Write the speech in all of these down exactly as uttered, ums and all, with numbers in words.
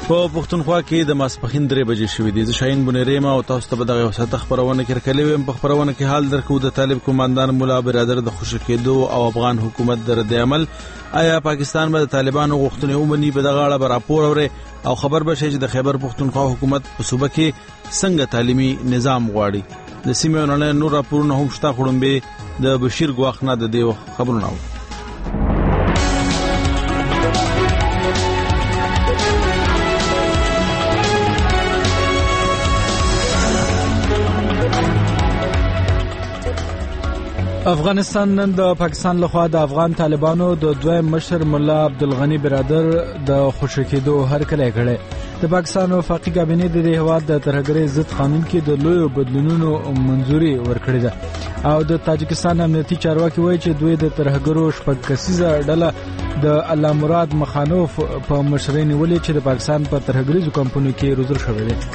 په پښتونخوا کې د ماسپښین درې بجې شوې دي. زه شاهین بنيریم او تاسو ته به دغه وساته خبرونه کې رکلې ویم. په خبرونه کې حال درکو د طالب کمانډان مولا برادر د خوشی کېدو او افغان حکومت د رد عمل. آیا پاکستان به د طالبانو غوښتنې ومني؟ په دغه اړه به راپور اوري او خبر بشي چې د خیبر پښتونخوا حکومت په صوبه کې څنګه تعلیمي نظام غواړي. د سیمې نه نور راپورونه هم شته. خړمبه د بشیر ګواخنه د دې خبرونه و. افغانستان نن د پاکستان لخوا د افغان طالبانو د دویم مشر مولا عبدالغنی برادر د خوشی کېدو هرکلی کړی. د پاکستان وفاقي کابینې د هیواد د ترهګرۍ ضد قانون کې د لویو بدلونونو منځوري ورکړې ده او د تاجکستان امنیتي چارواکي وایي چې دوی د ترهګرو شپږ کسیزه ډله د الله مراد مخانوف په مشرۍ نیولې چې د پاکستان په ترهګریزو کمپونو کې روزل شوی دی.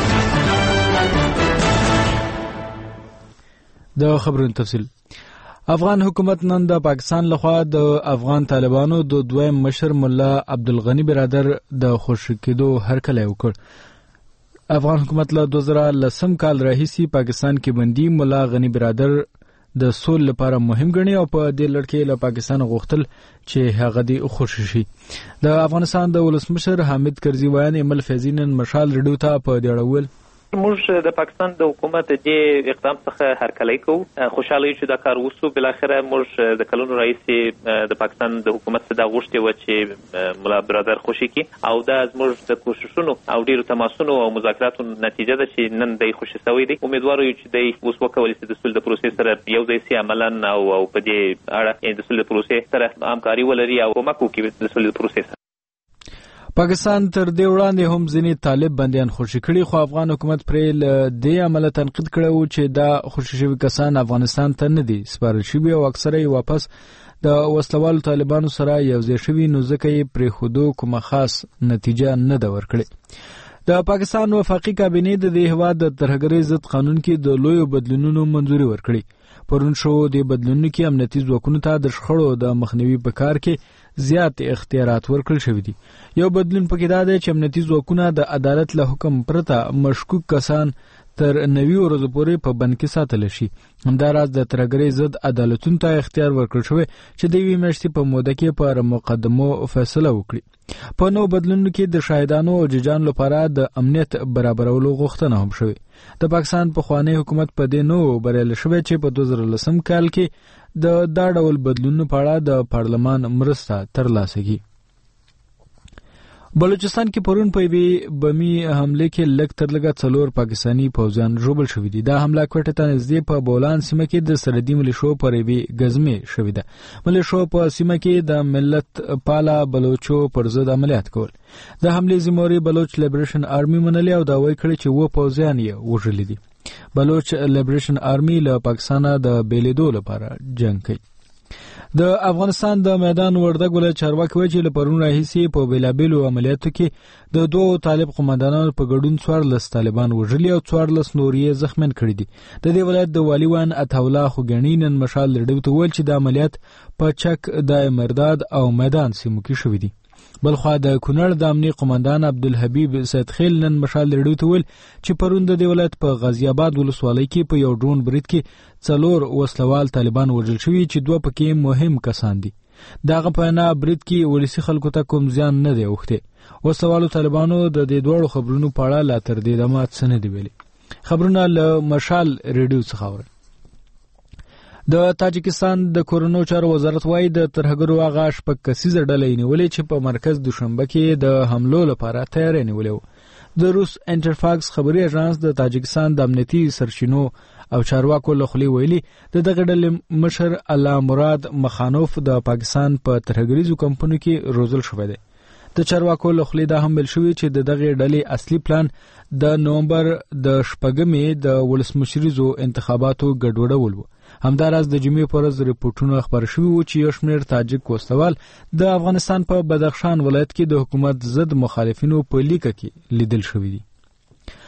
د خبرونو تفصیل. افغان حکومت نن د پاکستان لخوا د افغان طالبانو د دویم مشر مولا عبدالغنی برادر د خوشی کېدو هرکلی وکړ. افغان حکومت له دوه زره لسم کال راهیسې پاکستان کې بندي مولا غنی برادر د سول لپاره مهم ګڼي او په دې لړ کې له پاکستان غوښتل چې هغه دې خوشی شي. د افغانستان د ولسمشر حامد کرزي ویان ایمل فیضین مشال رډیو ته په دې اړه ویل موږ د پاکستان د حکومت د اقدام څخه هرکلی کوو. خوشاله یو چې دا کار وسو. بل اخره موږ د کلونو راهیسې د پاکستان د حکومت څخه غوښتي و چې مولا برادر خوشی کی او دا زموږ د کوششونو او ډیرو تماسونو او مذاکراتو نتیجه ده چې نن د خوشی شوی دی. امیدوار یو چې د اوس وکولای شي د سول د پروسې سره یو ځای سي عملاً او او په دې اړه د سول د پروسې سره همکاري ولري او کومک وکړي د سول د پروسې. پاکستان تر دې وړاندې هم ځینې طالب بندیان خوشی کړي خو افغان حکومت پرې له دې عمله تنقید کړی و چې دا خوشی شوي کسان افغانستان ته نه دي سپارل شوي او اکثره یې واپس د وسلوالو طالبانو سره یوځای شوي نو ځکه یې پرېښودو کومه خاص نتیجه نه ده ورکړې. د پاکستان وفاقي کابینې د دې هیواد د ترهګرۍ ضد قانون کې د لویو بدلونونو منځوري ورکړي. پرون شو د بدلونونو کې امنیتي ځواکونو ته د شخړو د مخنیوي په کار کې زیات اختیارات ورکړل شوي دي. یو بدلون پکې دا دی چې امنیتي ځواکونه د عدالت له حکم پرته مشکوک کسان تر نوي ورځو پورې په بند کې ساتل شي. همداراز د ترهګرۍ ضد عدالتونو ته اختیار ورکړل شوی چې د یوې میاشتې په موده کې پر مقدمو فیصله وکړي. په نو بدلونونو کې د شاهدانو او ججانو لپاره د امنیت برابرولو غوښتنه هم شوې. د پاکستان پخوانی حکومت په دې نو بریالی شوی چې په دوه زره لسم کال کې د دا ډول بدلونونو په اړه د پارلمان مرسته ترلاسه کړي. بلوچستان کې پرون په یوې بمي حمله کې لږ تر لږه څلور پاکستاني پوځیان ژوبل شوي دي. دا حمله کوټې ته نږدې په بولان سیمه کې د سرحدي ملیشو پر یوې ګزمې شوې ده. ملیشو په سیمه کې د ملت پاله بلوچو پر ضد عملیات کول. د حملې ذمہواري بلوچ لیبریشن آرمي منلې او دا وایي کړی چې و پوځیان یې وژلي دي. بلوچ لیبریشن آرمي له پاکستانه د بیلیدو لپاره جنگ کوي. د افغانستان د میدان وردګ ولایت چارواکي وایي چې له پرون راهیسې په بیلابیلو عملیاتو کې د دوو طالب قومندانانو په ګډون څوارلس طالبان وژلي او څوارلس نور یې زخمیان کړي دي. د دې ولایت د والي وان عطاالله خوګنی نن مشال رډیو ته وویل چې د عملیات په چک د مرداد او میدان سیمو کې شوي دي. بلخوا د کونړ د امنیه قومندان عبدالحبیب سیدخیل نن مشال رډیو ته ویل چې پرون د دې ولایت په غازی آباد ولسوالۍ کې په یو ډرون برید کې څلور وسلوال طالبان وژل شوي چې دوه پکې مهم کسان دي. دغه په وینا برید کې ولسي خلکو ته کوم زیان نه دی اوښتی. وسلوالو طالبانو د دې دواړو خبرونو په اړه لا تر دې دمه څه نه دي ویلي. خبرونه له مشال رډیو څخه اورئ. د تاجکستان د کورونو چارو وزارت وایي د ترهګرو هغه شپږ کسیزه ډله یې نیولې چې په مرکز دوشنبه کې د حملو لپاره تیاری نیولې وه. د روس انټرفاکس خبري اژانس د تاجکستان د امنیتي سرچینو او چارواکو له خولې ویلي د دغه ډلې مشر الله مراد مخانوف د پاکستان په ترهګریزو کمپونو کې روزل شوی دی. د چارواکو له خولې دا هم ویل شوي چې د دغې ډلې اصلي پلان د نومبر د شپږمې د ولسمشریزو انتخاباتو ګډوډول و. همداراز د جمعې په ورځ ریپورټونه خپاره شوي وو چې یو شمېر تاجک وسلوال د افغانستان په بدخشان ولایت کې د حکومت ضد مخالفینو په لیکه کې لیدل شوي دي.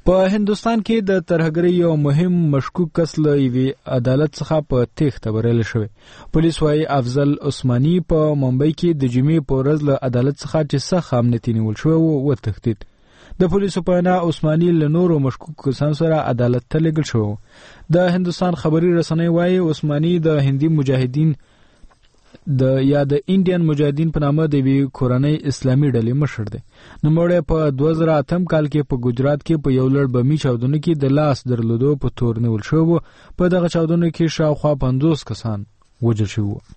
په هندستان کې د ترهګرۍ یو مهم مشکوک کس له یوې عدالت څخه په تېښته بریالی شوی. پولیس وايي افضل عثماني په ممبئی کې د جمعې په ورځ له عدالت څخه چې سخت امنیتي نیول شوی و وتښتېد. د پولیسو په وینا عثماني له نورو مشکوکو کسانو سره عدالت ته لیږل شوی و. د هندستان خبري رسنۍ وايي عثماني د هندي مجاهدین د یا د انډین مجاهدین په نامه د یوې کورنۍ اسلامي ډلې مشر دی. نوموړی په دوه زره اتم کال کې په ګجرات کې په یو لړ بمي چاودنو کې د لاس درلودو په تور نیول شوی و. په دغه چاودنو کې شاوخوا پنځوس کسان وژل شوي وو.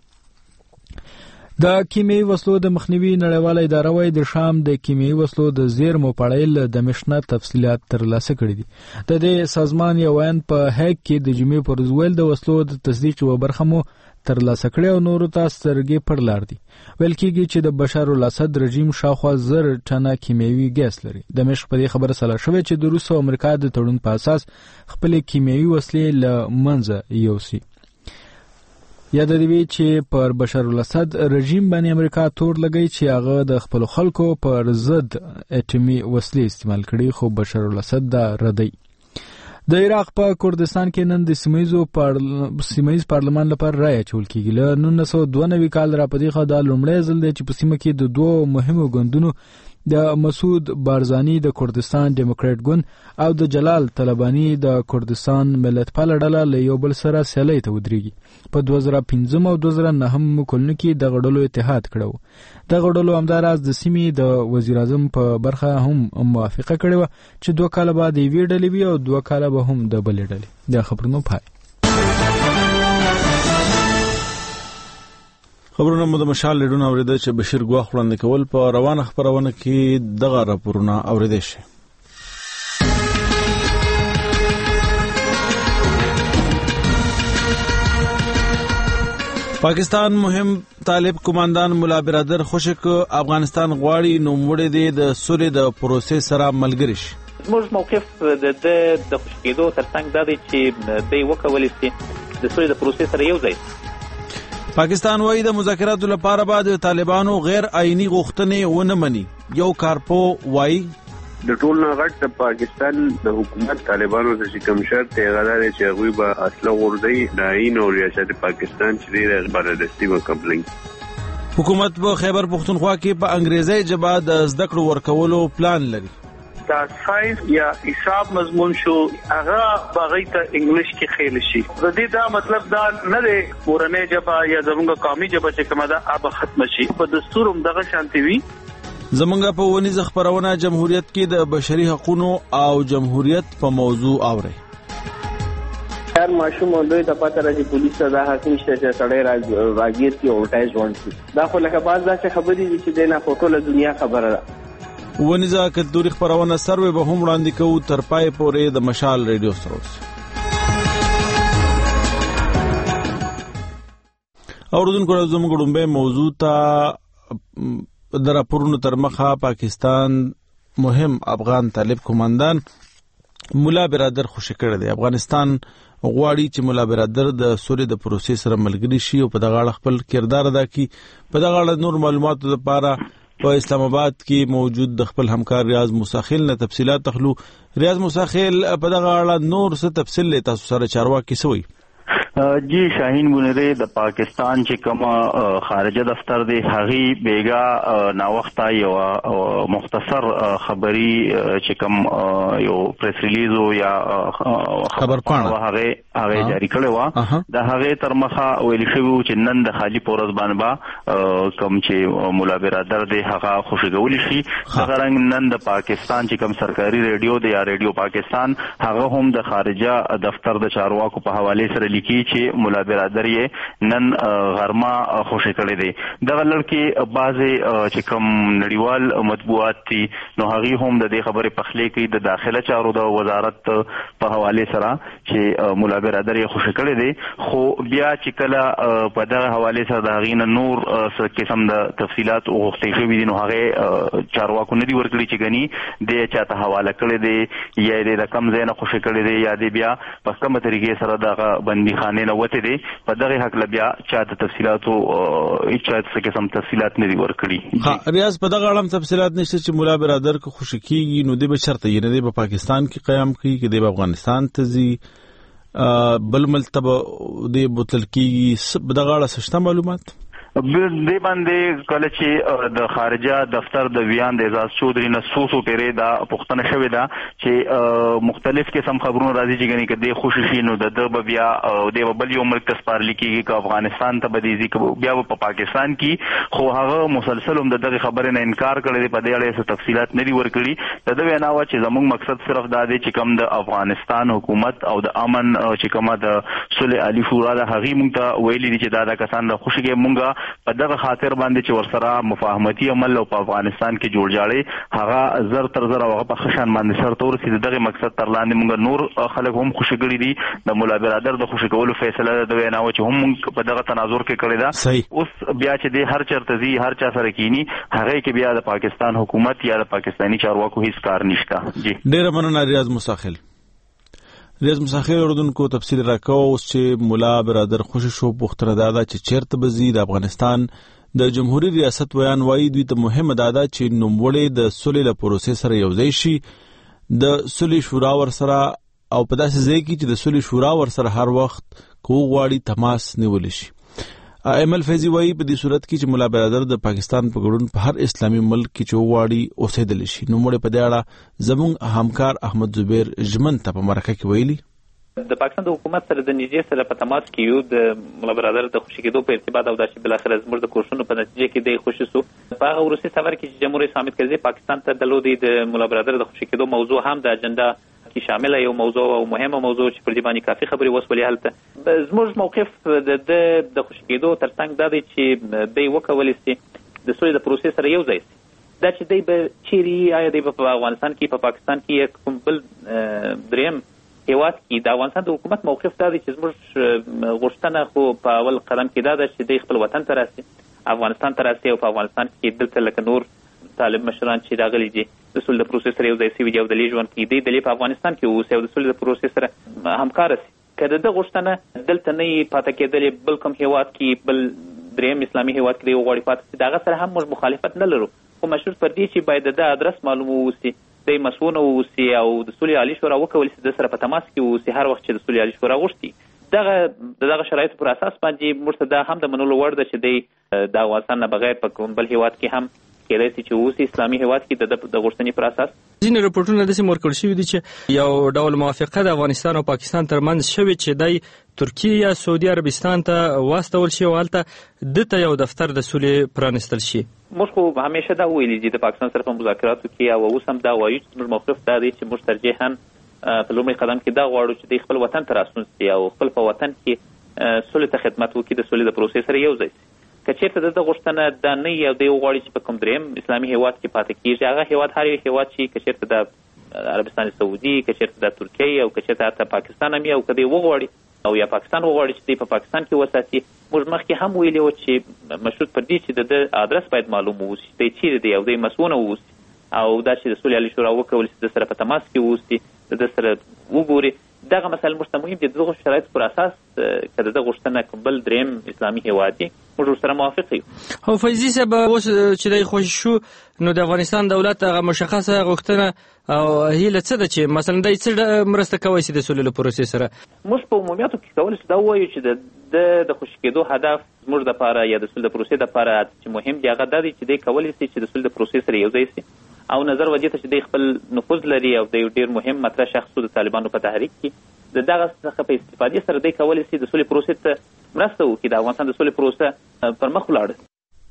د کیمیاوي وسلو د مخنیوي نړیواله اداره وايي د شام د کیمیاوي وسلو د زیرمو په اړه له دمشق نه تفصیلات ترلاسه کړي دي. د دې سازمان یو ویاند په هیګ کې د جمعې پر ورځ ویل د وسلو د تصدیق یوه برخه مو ترلاسه کړي او نورو ته سترګې پر لار دي. ویل کېږي چې د بشار الاسد رژیم شاوخوا زر ټنه کیمیاوي ګیس لري. دمشق په دې خبره سلا شوې چې د روس او امریکا د تړون په اساس خپلې کیمیاوي وسلې له منځه یوسي. یاد دی چې پر بشار الاسد رژیم باندې امریکا تور لګی چې هغه د خپل خلکو پر ضد اټومي وسلې استعمال کړي، خو بشار الاسد دا ردی. د عراق په کردستان کې نن د سیمایزو سیمایز پارلمان لپاره رایه اچول کېږي. له نولس سوه دوه نوي کال راپدې خوا دا لومړی ځل دی چې په سیمه کې د دوو مهمو ګوندونو د مسعود بارزاني د کردستان ډیموکریټ ګوند او د جلال طلباني د کردستان ملتپاله ډله له یو بل سره سیالۍ ته ودرېږي. په دوه زره پنځم او دوه زره نهم کلونو کې دغه ډلو اتحاد کړی و. دغه ډلو همداراز د سیمې د وزیر اعظم په برخه هم موافقه کړې وه چې دوه کاله بعد یوې ډلې وي او دوه کاله به هم د بلې ډلې. د خبرونو پای. خبرونه مو د مشال لیډونه اورېده چې بشیر ګواخ وړاندې کول. په روانه خبرونه کې دغه راپورونه اورېدی شي. پاکستان مهم طالب کمانډان مولا برادر خوشک افغانستان غواړي نوموړی دی د سولې د پروسې سره ملګری شي. زموږ موقف د د خوشکېدو ترڅنګ دا دی چې دی وکولی شي د سولې د پروسې سره یو ځای. پاکستان وايي د مذاکراتو لپاره بعد طالبانو غیر آئینی غوښتنې ونه مني. یو کارپو وايي د ټول نه غټ د پاکستان د حکومت طالبانو د کوم شرط غواړي چې هغه به اصله ورځي د آئین او ریاست پاکستان چې د بلدستي وکبلنګ. حکومت په خیبر پختونخوا کې په انګریزي ژبه د زده کړو ورکولو پلان لري. دا ساينس یا حساب مضمون شو هغه باغی ته انګلیش کې خېل شي. د دې دا مطلب دا نه دی ورنه جبا یا زموږه قومي جبا چې کومه دا اب ختم شي. په دستور هم دغه شانتي وي. زمونږه په ونیز خبرونه جمهوریت کې د بشري حقوقو او جمهوریت په موضوع اوري. هر ماشوم دوی د پاتره چې پولیس دا حاکم شته چې سړی راګیر کې اورټای ژوند شي. دا خو لکه باز دا چې خبرې دي چې د نه فوټو له دنیا خبره ده. ونیزه کلتوري خبرونه سروې به هم وړاندې کوو تر پای پورې د مشال ریډیو سره اوسئ. اوردونکو زموږ ډومبه موضوع ته د راپورونو تر مخه پاکستان مهم افغان طالب کمانډان مولا برادر خوشی کړی دی. افغانستان غواړي چې مولا برادر د سولې د پروسې سره ملګری شي او په دغه اړه خپل کردار ادا کړي. په دغه اړه نور معلوماتو لپاره په اسلام آباد کې موجود د خپل همکار ریاض موسیخیل نه تفصيلات تخلو. ریاض موسیخیل په دغه اړه نور څه تفصیل له تاسو سره چارواکي سوي؟ جی شاهین بنره د پاکستان چې کوم خارجه دفتر دی هغه بیګا نا وخت یو مختصر خبری چې کوم یو پریس ریلیز یا خبر پاڼه هغه هغه جاری کړو و. د هغه تر مخه ویل شوی چې نن د خالی پورز باندې با کوم چې مولا برادر دی هغه خوشګول شي. هغه رنګ نن د پاکستان چې کوم سرکاري ریډیو دی یا ریډیو پاکستان هغه هم د خارجه دفتر د چارواکو په حواله سره لیکي چې مولا برادر یې نن غرما خوشی کړی دی. دغه لړکي بعضې چې کوم نړیوال مطبوعات دي نو هغه هم د دې خبرې پخلی کوي د داخله چارو د وزارت په حواله سره چې مولا برادر یې خوشی کړی دی. خو بیا چې کله په دغه حواله سره د هغې نور څه قسم د تفصیلات غوښتل شوي دي نو هغه چارواکو نه دي ورکړي چې ګني دی چاته حواله کړی دی یا د کم ځای نه خوشی کړی دی یا دی بیا په کومه طریقې سره دغه بندیخانه نه وته دي په دغه حق لبیا چا د تفصيلاتو اچا څه قسم تفصيلات نه دي ورکړي. ها ریاض په دغه اړه تفصيلات نشته چې مولا برادر کو خوشی کیږي نو د بشرته یې نه په پاکستان کې قیام کوي کې د افغانستان ته زی بل ملتبه د بوتل کیږي دغه اړه څه معلومات دې باندې کله چې د خارجه دفتر د ویان د اعزاز چودري نه سوسو پیری دا پښتنه شوې ده چې مختلف قسم خبرونه راځي چې غني کده خوشي نو د د بیا د بل یو ملک تسپارل کیږي چې افغانستان ته بدیزي بیا په پاکستان کې خو هغه مسلسل هم دغه خبره نه انکار کړی په دې اړه څه تفصيلات نه دي ورکړي د دوی نه و چې زموږ مقصد صرف دا دی چې کوم د افغانستان حکومت او د امن چې کومه د صلح علی شورا د هغې مونږ ته ویلي دي چې دا د کسان د خوشي کې مونږه په دغه خاطر باندې چې ورسره مفاهمتي عمل او په افغانستان کې جوړ جاړي هغه زر تر زر هغه په خشن باندې سر تور سي دغه مقصد تر لاندې موږ نور خلک هم خوشي کړي دي د مولا برادر د خوشي کولو فیصله د وینا و چې هم په دغه تناظر کې کړی دا اوس بیا چې د هر چرته زی هر چا سره کینی هغه کې بیا د پاکستان حکومت یا د پاکستانی چارواکو هیڅ کار نشته. جی ډیر مننه ریاض مساخل. ریاض مساخل اردن کو تفصیل راکاو اوس چې مولا برادر خوشی شو پختره دادا چې چیرته بزی د افغانستان د جمهوریت ریاست ویان وایي دوی ته مهمه دادا چې نوموړی د سولې له پروسې سره یوځای شي د سولې شورا ور سره او په داسې ځای کې چې د سولې شورا ور سره هر وخت کو غواړي تماس نیول شي. ایمل فیضی وایي په دې صورت کې چې مولا برادر د پاکستان په ګډون په هر اسلامي ملک کې چې غواړي اوسېدل شي. نوموړی په دې اړه زموږ همکار احمد زبیر جمن ته په مرکه کې ویلي د پاکستان د حکومت سره د نږدې سره په تماس کې یو د مولا برادر د خوشي کېدو په ارتباط او د چې بل اخر زموږ د کوششونو په نتیجه کې د خوشي سو په هغه ورسي سفر کې چې جمهوریت اسلامي کرزي پاکستان ته د لودي د مولا برادر د خوشي کېدو موضوع هم د اجنډا کې شامل یو موضوع او مهمه موضوع چې پر دې باندې کافي خبري وسولې حالته زموږ موقف د د خوشي کېدو ترڅنګ دا دی چې د وکول سي د سولې د پروسې سره یو ځای دا چې دی به چیرې آیا دی په افغانستان کې په پاکستان کې کوم بل دریم هیواد کې د افغانستان د حکومت موقف دا دی چې زموږ غوښتنه خو په اول قدم کې دا ده چې د خپل وطن ته راسي افغانستان ته راسي او په افغانستان کې دلته لکه نور طالب مشران چې راغلي دي د سولې د پروسې سره یو ځای سوي دي او د لې ژوند کې دی د لې په افغانستان کې اوسي او د سولې د پروسې سره همکار سي که د غوښتنه دلته نه پاتې کېدلې بل کوم هیواد کې بل دریم اسلامي هیواد کې وغواړي پاتې سي دغه سره هم موږ مخالفت نه لرو خو مشروط پر دې چې باید د ادرس معلوم اوسي د مسؤونه اوسي او د سولې عالی شورا وکول سي د سره په تماس کې اوسي هر وخت چې د سولې عالی شورا غوښتي دغه دغه شرایط پر اساس باندې مرتدا هم د منلو وړ ده چې د افغانستان نه بغیر په کوم بل هیواد کې هم کېدای شي چې اوس اسلامي هیواد کې د غوښتنې پر اساس ځینې رپورټونه د سیمور کړ شوی دي چې یو ډول موافقه د افغانستان او پاکستان ترمنځ شوی چې د ترکیه یا سعودي عربستان ته واستول شي او هلته دته یو دفتر د سولې پرانستل شي. موږ خو همیشه دا ویلي دي د پاکستان سره په مذاکراتو کې او اوس هم دا وایو چې موږ موقف دا دی چې موږ ترجیحاً په لومړي قدم کې دا غواړو چې د خپل وطن ته راستون شي او خپل په وطن کې سولې ته خدمت وکړي د سولې د پروسې سره یو ځای شي. که چېرته د غوښتنه دا نه یو دی غواړي چې په کوم دریم اسلامي هیواد کې پاتې کېږي هغه هیواد هر یو هیواد چې که چېرته د عربستان سعودي که چېرته د ترکیې او که چېرته حتی پاکستان هم او که دی وغواړي او یا پاکستان وغواړي چې دی په پاکستان کې وساتي موږ مخکې هم ویلي وو چې مشروط پر دې چې د ادرس باید معلوم اوسي دی چیرې دی او دی مسؤونه اوسي او دا چې د سولې عالی شورا وکول سي د سره په تماس کې اوسي د سره وګوري دغه مسله موږ ته مهم دي دغه شرایط پر اساس کله د غوښتنه کوم بل دریم اسلامي هیواد دی موږ سره موافق یو. هو فیضی صاحب اوس چې د خوښ شو نو د افغانستان دولت هغه مشخصه غوښتنه او هیله څه ده چې مثلا د څه مرسته کوي چې د سولې پروسې سره موږ په عمومیاتو کې کول چې دا وایو چې د د خوشی کېدو هدف موږ د لپاره یا د سولې پروسې د لپاره چې مهم دی هغه د چې د کولای شي چې د سولې پروسې سره یو ځای شي او نظر وجه ته چې د خپل نفوذ لري او د ډیر مهم مطرح شخص د طالبانو په تحریک کې د دغه څخه په استفادې سره د کولای شي د سولې پروسې ته مرسته وکړي د افغانستان د سولې پروسه پر مخ ولاړ.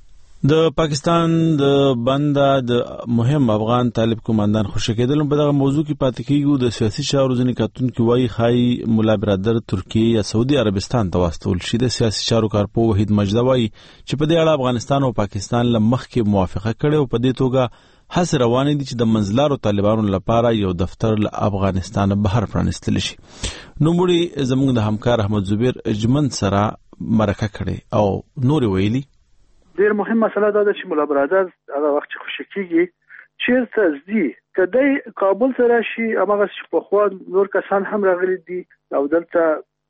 د پاکستان د بنده د مهم افغان طالب کمانډان خوشی کېدل په دغه موضوع کې پاتې کیږي د سیاسي چارو ځینې کتونکو وایي خای مولا برادر ترکیه یا سعودي عربستان ته واستول شي. د سیاسي چارو کارپو وحید مجد وایي چې په دې اړه افغانستان او پاکستان له مخکې موافقه کړې او په دې توګه هڅې روانې دي چې د منځلارو طالبانو لپاره یو دفتر له افغانستان بهر پرانستل شي. نوموړي زموږ د همکار احمد زبیر اجمن سره مرکه کړې او نور ویلي ډیر مهم مسله دا ده چې مولا برادر هغه وخت چې خوشی کېږي چیرته ځي کدی کابل ته راشي هغه چې په خوا نور کسان هم راغلي دي او دلته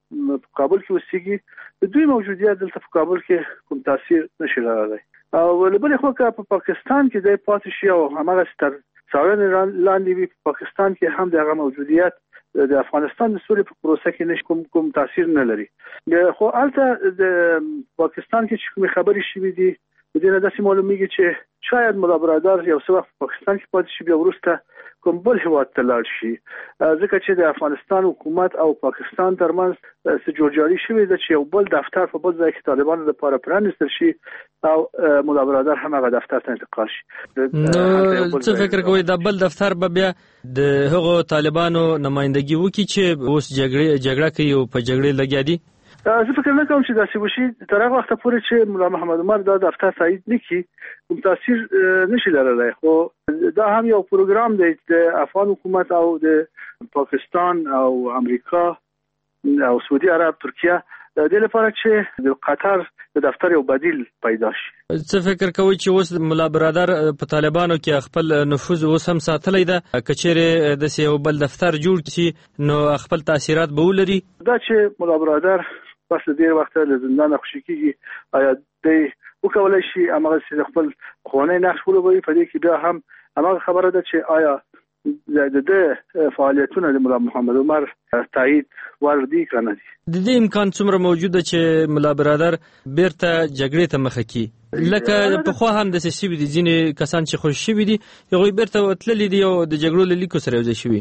په کابل کې اوسېږي د دوی موجودیت دلته په کابل کې کوم تاثیر نشي لرلی او بلې خوا که په پاکستان کې دی پاتې شي او هماغسې تر څارنې لاندې وي په پاکستان کې هم د هغه موجودیت د افغانستان د سولې په پروسه کې نش کوم کوم تاثیر نه لري خو البته د پاکستان کې چې کومې خبرې شوې دي د دې نه داسې معلومیږي چې شاید ملا برادر یو څه وخت په پاکستان کې پاتې شي بیا وروسته کوم بل هیواد ته لاړ شي ځکه چې د افغانستان حکومت او پاکستان ترمنځ څه جوړجاړي شوې ده چې یو بل دفتر په بل ځای کې طالبانو لپاره پرانیستل شي او ملا برادر هم هغه دفتر ته انتقال شي. نو څه فکر کوئ دا بل دفتر به بیا د هغو طالبانو نمائندګي وکړي چې اوس جګړه جګړه کوي او په جګړه لګیا دي؟ زه فکر نه کوم چې داسې وشي تر هغه وخته پورې چې ملا محمد عمر دا دفتر تایید نه کړي کوم تاثیر نشي لرلی خو دا هم یو پروګرام دی د افغان حکومت او د پاکستان او امریکا او سعودي عرب ترکیه د دې لپاره چې د قطر د دفتر یو بدیل پیدا شي. څه فکر کوئ چې اوس ملا برادر په طالبانو کې خپل نفوذ اوس هم ساتلی ده که چیرې داسې یو بل دفتر جوړ شي نو خپل تاثیرات به ولري؟ دا چې ملا برادر پس ډیر وخت له زندان خوشی کیږي آیا د وکولای شي امغه د خپل خونه نقش ولوي په دې کې بیا هم امغه خبره ده چې آیا د د فعالیتونه د ملا محمد عمر تایید وردی کنه دي د دې امکان څومره موجوده چې ملا برادر بیرته جګړې ته مخه کی لکه په خو هم د سیسي دي ځینې کسان چې خوش شوي دي یو بیرته وتللی دي او د جګړو لیکو سره یوځای شوي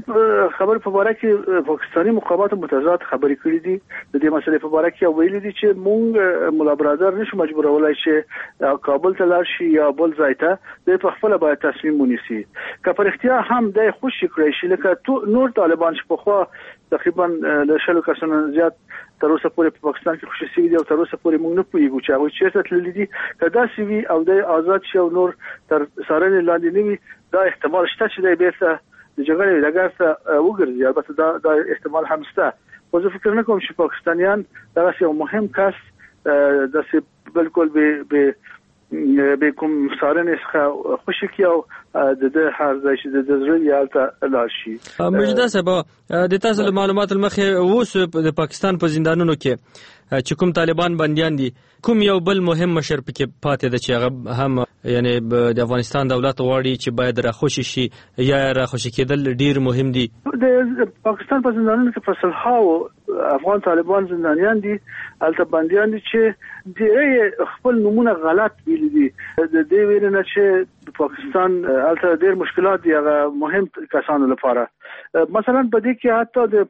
خبر په اړه کې پاکستاني مخابرات متضاد خبرې کړې دي د دې مسلې په اړه کې ویلي دي چې مونږ ملا برادر نشو مجبورولای چې کابل ته لاړ شي یا بل ځای ته د خپل باید تصمیم ونیسي که پر اختیار هم د خوشی کړی شي لکه نور طالبان چې په خو تقریبا له شلو کسانو زیات تر اوسه پورې په پاکستان کې خوشی سوي دي او تر اوسه پورې موږ نه پوهیږو چې هغه چیرته تللي دي که دا سوي او د آزاد شي او نور تر څارنې لاندې نه وي دا احتمال شته چې د بیرته د جګړې لګار ته وګرځي البته دا د احتمال هم شته خو زه فکر نه کوم چې پاکستانیان دا یو مهم کس داسې بالکل به به به کوم څارنې څخه خوشی کی او د د هر ځای چې د زړه یالته لاړ شي. مجدا صاحب د تاسو له معلوماتو مخې اوس د پاکستان په زندانونو کې چې کوم طالبان بنديان دي کوم یو بل مهم مشر پکې پاتې ده چې هغه هم یعنی د افغانستان دولت غواړي چې باید راخوشي شي یا راخوشي کېدل ډیر مهم دي؟ د پاکستان په زندانونو کې فصل هاو افغان طالبان زندانیان دي البته بنديان دي چې ډېر خپل نمونه غلط ویل دي د دې ویرنه چې پاکستان البته ډېر مشکلات دي هغه مهم کسانو لپاره مثلا په دې کې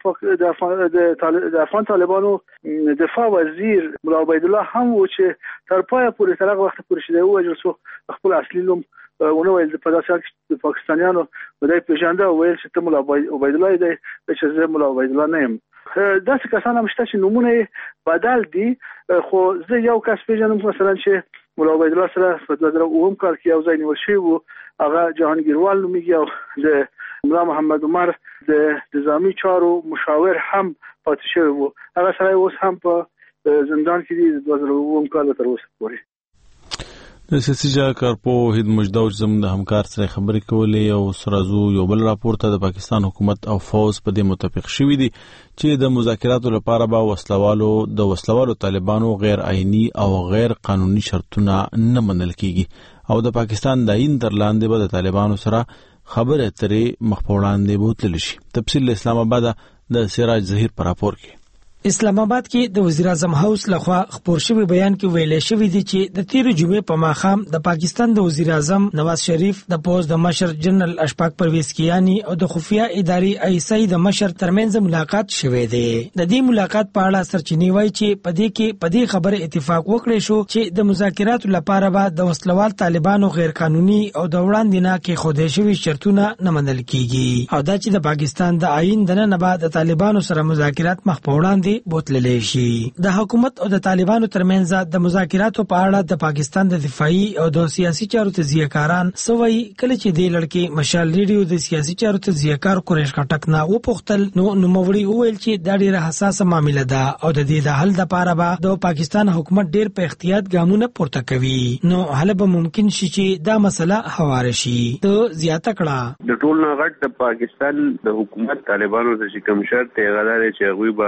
حتی د د افغان طالبانو دفاع وزیر مولا عبید الله هم و چې تر پایه پورې تر هغه وخت پورې چې دی وایي چې خپل اصلي نوم ونه ویل په داسې حال کې د پاکستانیانو بدای پیژانده ویل چې ته مولا عبید الله دی چې زه مولا عبید الله نه یم داسې کسان هم شته چې نمونه بدل دي خو زه یو کس پیژنم مثلا چې مولا عبید الله سره په دوه زره اووم کال کې یو ځای نیول شوی و هغه جهانگیروال نومیږي او د ملا محمد عمر د نظامی چارو مشاور هم پاتې شوی و هغه سره اوس هم په زندان کې دی د دوه زره اووم کال تر اوسه پورې. د سیاسي کارپوه هید مجداو چې زموږ د همکار سره خبرې کولې او سرازو یو بل راپور ته د پاکستان حکومت او فوز په دې متفق شوي دي چې د مذاکراتو لپاره به وسلوالو د وسلوالو طالبانو غیر آئینی او غیر قانوني شرطونه نه منل کیږي او د پاکستان د آئین تر لاندې به د طالبانو سره خبرې اترې مخ په وړاندې بوتلل شي. تفصیل اسلام آباد د سراج ظهیر پر راپور کې. اسلام آباد کې د وزیر اعظم هاوس لخوا خبر شوی بیان کې ویل شوی دی چې د تیر جمعې په ماښام د پاکستان د وزیر اعظم نواز شریف د پوز د مشر جنرال اشفاق پرویز کیانی او د خفیه ادارې ای سی د مشر ترمنځ ملاقات شوه دی. د دې ملاقات په اړه سرچینې وایي چې په دې کې په دې خبره اتفاق وکړی شو چې د مذاکراتو لپاره به د وسلوال طالبانو غیر قانوني او د وړاندې نه کې خوده شوی شرطونه نه منل کیږي او دا چې د پاکستان د آئین د نه بعد د طالبانو سره مذاکرات مخ په وړاندې بوتللی شي. د حکومت او د طالبانو ترمنځ د مذاکراتو په اړه د پاکستان د دفاعي او د سیاسي چارو تجزیه‌کاران سوي کله چې د لړکې مشال ریډیو د سیاسي چارو تجزیه‌کار قریش خټک نه وپوښتل نو نوموړي وویل چې دا ډیره حساسه معاملې ده او د دې د حل لپاره به د پاکستان حکومت ډیر په احتیاط ګامونه پورته کوي نو حل به ممکن شي چې دا مسله هواره شي. ته زیاته کړه د ټول نه غټ د پاکستان د حکومت طالبانو ته کوم شرط یې غواړي چې هغه به اصله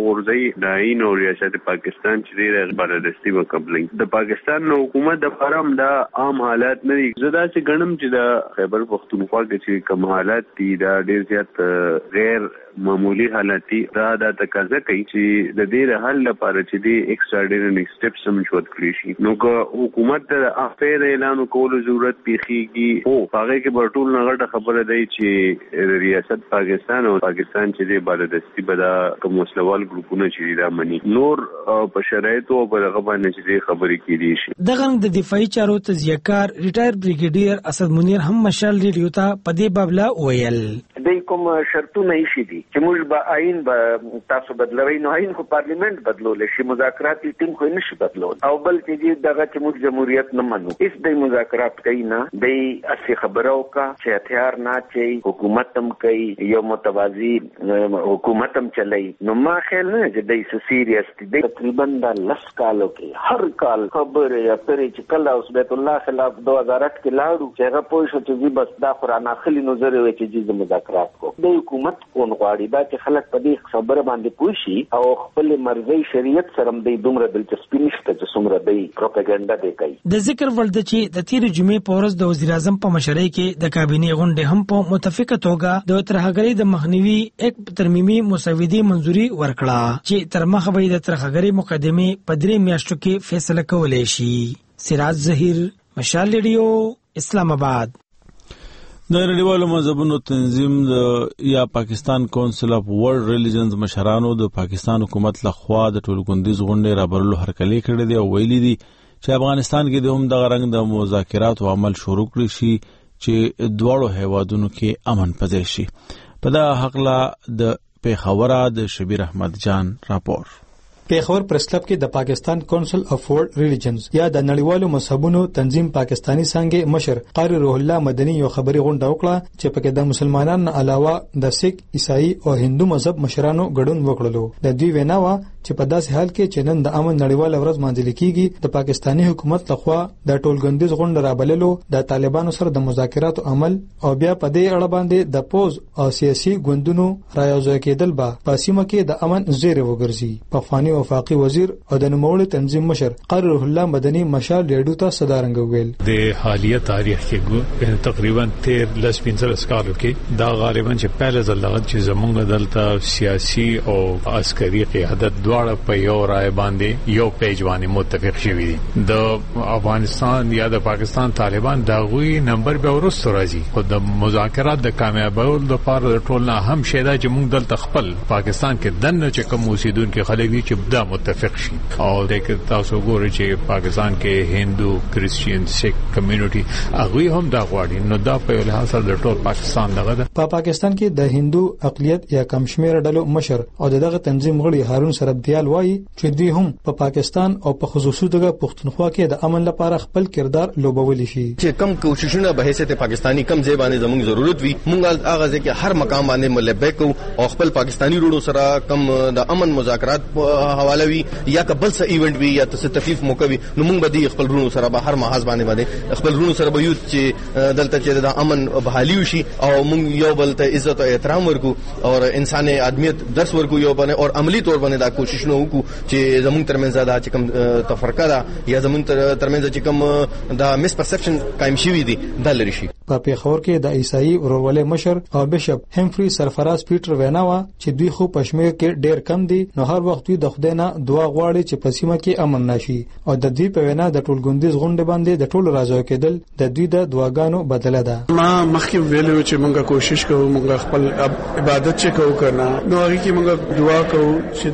غورځي د آئین او ریاست پاکستان چې ډېر بلدستی وکبلي د پاکستان حکومت د پرم د عام حالات نه زدا چې ګڼم چې د خیبر پختونخوا کې چې کوم حالات دي دا ډېر زیات غیر معمولی حالتي دا د تقاضا کوي چې د دې حل لپاره چې د ایکستراډینری سټیپس هم جوړ کړی شي نو که حکومت د افیر اعلان کولو ضرورت پیخیږي او هغه کې برټول نغړه خبره دی چې ریاست پاکستان او پاکستان چې د بلدستی بدا کوم مسلوال ګروپونه چې دا مني نور په شرایطو او په هغه باندې چې خبرې کیږي شي دغه د دفاعي چارو تزیهکار ریټایر بریګیډیر اسد منیر هم مشال ریډیو ته په دې بابلا ویل د کوم شرطونه شي دي چې موږ به آئین به تاسو بدلوي نو آئین خو پارلیمنت بدلول شي مذاکرات ټیم خو نشي بدلول او بل چې دغه چې موږ جمهوریت نه منو اس د مذاکرات کوي نه د اسی خبرو کا چې هتیار نه چې حکومت هم کوي یو متوازی حکومت هم چلای نو ما خیال نه چې د سیریس دي تقریبا د لس کالو کې هر کال خبره یا پرې چې کله اوس بیت الله خلاف دو هزار آٹھ کې لاړو چې هغه پوه شو چې بس دا قرآن اخلي نظر وي چې د مذاکرات کو د حکومت کون غواړي دا چې خلک په دې خبره باندې پوه شي او خپل مرزي شریعت سره د دومره دلچسپي نشته چې څومره دی پروپاګاندا دی کوي د ذکر ولد چې د تیر جمعې په ورځ د وزیر اعظم په مشرۍ کې د کابینې غونډې هم په متفقه توګه د ترهګرۍ د مخنیوي یک ترمیمي مسودې منځوري ورکړه چې تر مخه به د ترهګرۍ مقدمه په درې میاشتو کې فیصله کولای شي سراج ظهیر مشال ریډیو اسلام آباد د نړیوالو مذهبونو تنظیم د یا پاکستان کونسل اف ورلد ریلیجنز مشرانو د پاکستان حکومت لخوا د ټولګوندیز غونډې رابرلو هرکلی کړی دی او ویلي دي چې افغانستان کې د هم دغه رنګ د مذاکراتو عمل شروع کړی شي چې دواړو هیوادونو کې امن پځای شي په دا حقله د پیښوره د شبیر احمد جان راپور پیښور پریس کلب کې د پاکستان کونسل اف ورلد ریلیجنز یا د نړیوالو مذهبونو تنظیم پاکستانی څنګه مشر قاری روح الله مدني یو خبري غونډه وکړه چې پکې د مسلمانانو علاوه د سیک عیسائی او هندو مذهب مشرانو ګډون وکړلو د دوی ویناوه چې په داسې حال کې چې نن د امن نړیواله ورځ مانځل کیږي د پاکستانی حکومت لخوا د ټولګندیز غونډه رابللو د طالبانو سره د مذاکراتو عمل او بیا په دې اړه باندې د پوز او سیاسي ګوندونو رايوځای کېدل به په سیمه کې د امن زیری وګرځي په فانی وفاقي وزیر او د نوموړي تنظیم مشر قاری روح الله مدني مشال ریډیو ته صدارنګ ویل د حالیه تاریخ کې تقریبا تیر لس پنځه کالو کې دا غالبا چې پهله ځل چې زمونږ دلته سیاسي او عسکري قیادت دواړه په یو رائے باندې یو پیج باندې متفق شوي دي د افغانستان یا د پاکستان طالبان دا غوي نمبر به ورسره راځي خو د مذاکرات د کامیابولو لپاره د ټولنه هم شیدا چې موږ دلته خپل پاکستان کې دنه چې کوم اوسیدونکو خلک دي چې دا متفق شي او د تاسو ګورئ چې پاکستان کې هندو کریسچین سیک کمیونټي هغه هم دا غواړي نو دا په لحاظ سره د ټول پاکستان دغه په پا پاکستان کې د هندو اقلیت یا کم شمیر ډلو مشر او دغه تنظیم غړي هارون سربدیال وایي چې دوی هم په پا پاکستان او په خصوصي توګه پښتونخوا کې د امن لپاره خپل کردار لوبولی شي چې کم کوششونه به حیثیت پاکستانی کم ځای باندې زموږ ضرورت وي موږ هغه ځکه هر مقام باندې ملبیک او خپل پاکستانی وروڼو سره کم د امن مذاکرات حواله وي یا کبل څه ایونت وي یا څه تکلیف موقع وي نو موږ به د خپل وروڼو سره به هر محاذ باندې باندې خپل وروڼو سره به یو چې دلته چې د امن بحالي وشي او موږ یو بل ته عزت او احترام ورکو او انسان ادمیت درس ورکو یو باندې او عملی تور باندې دا کوشش نه وکړو چې زموږ ترمنځ دا چې کوم تفرقه ده یا زموږ ترمنځ چې کوم دا مس پرسپشن قائم شوی دي د لری شي په پیښور کې د عیسائی ورولې مشر او بشپ همفری سرفراز پیټر ویناوا چې دوی خو پښمیر کې ډېر کم دي نو هر وخت دوی د خدای نه دعا غواړي چې په سیمه کې امن راشي او د دوی په وینا د ټولګوندیز غونډې باندې د ټولو راځو کېدل د دوی د دعاګانو بدله ده ما مخکې ویلو چې موږ کوشش کوو موږ خپل عبادت چې کوو کنه نو هغه کې موږ دعا کوو چې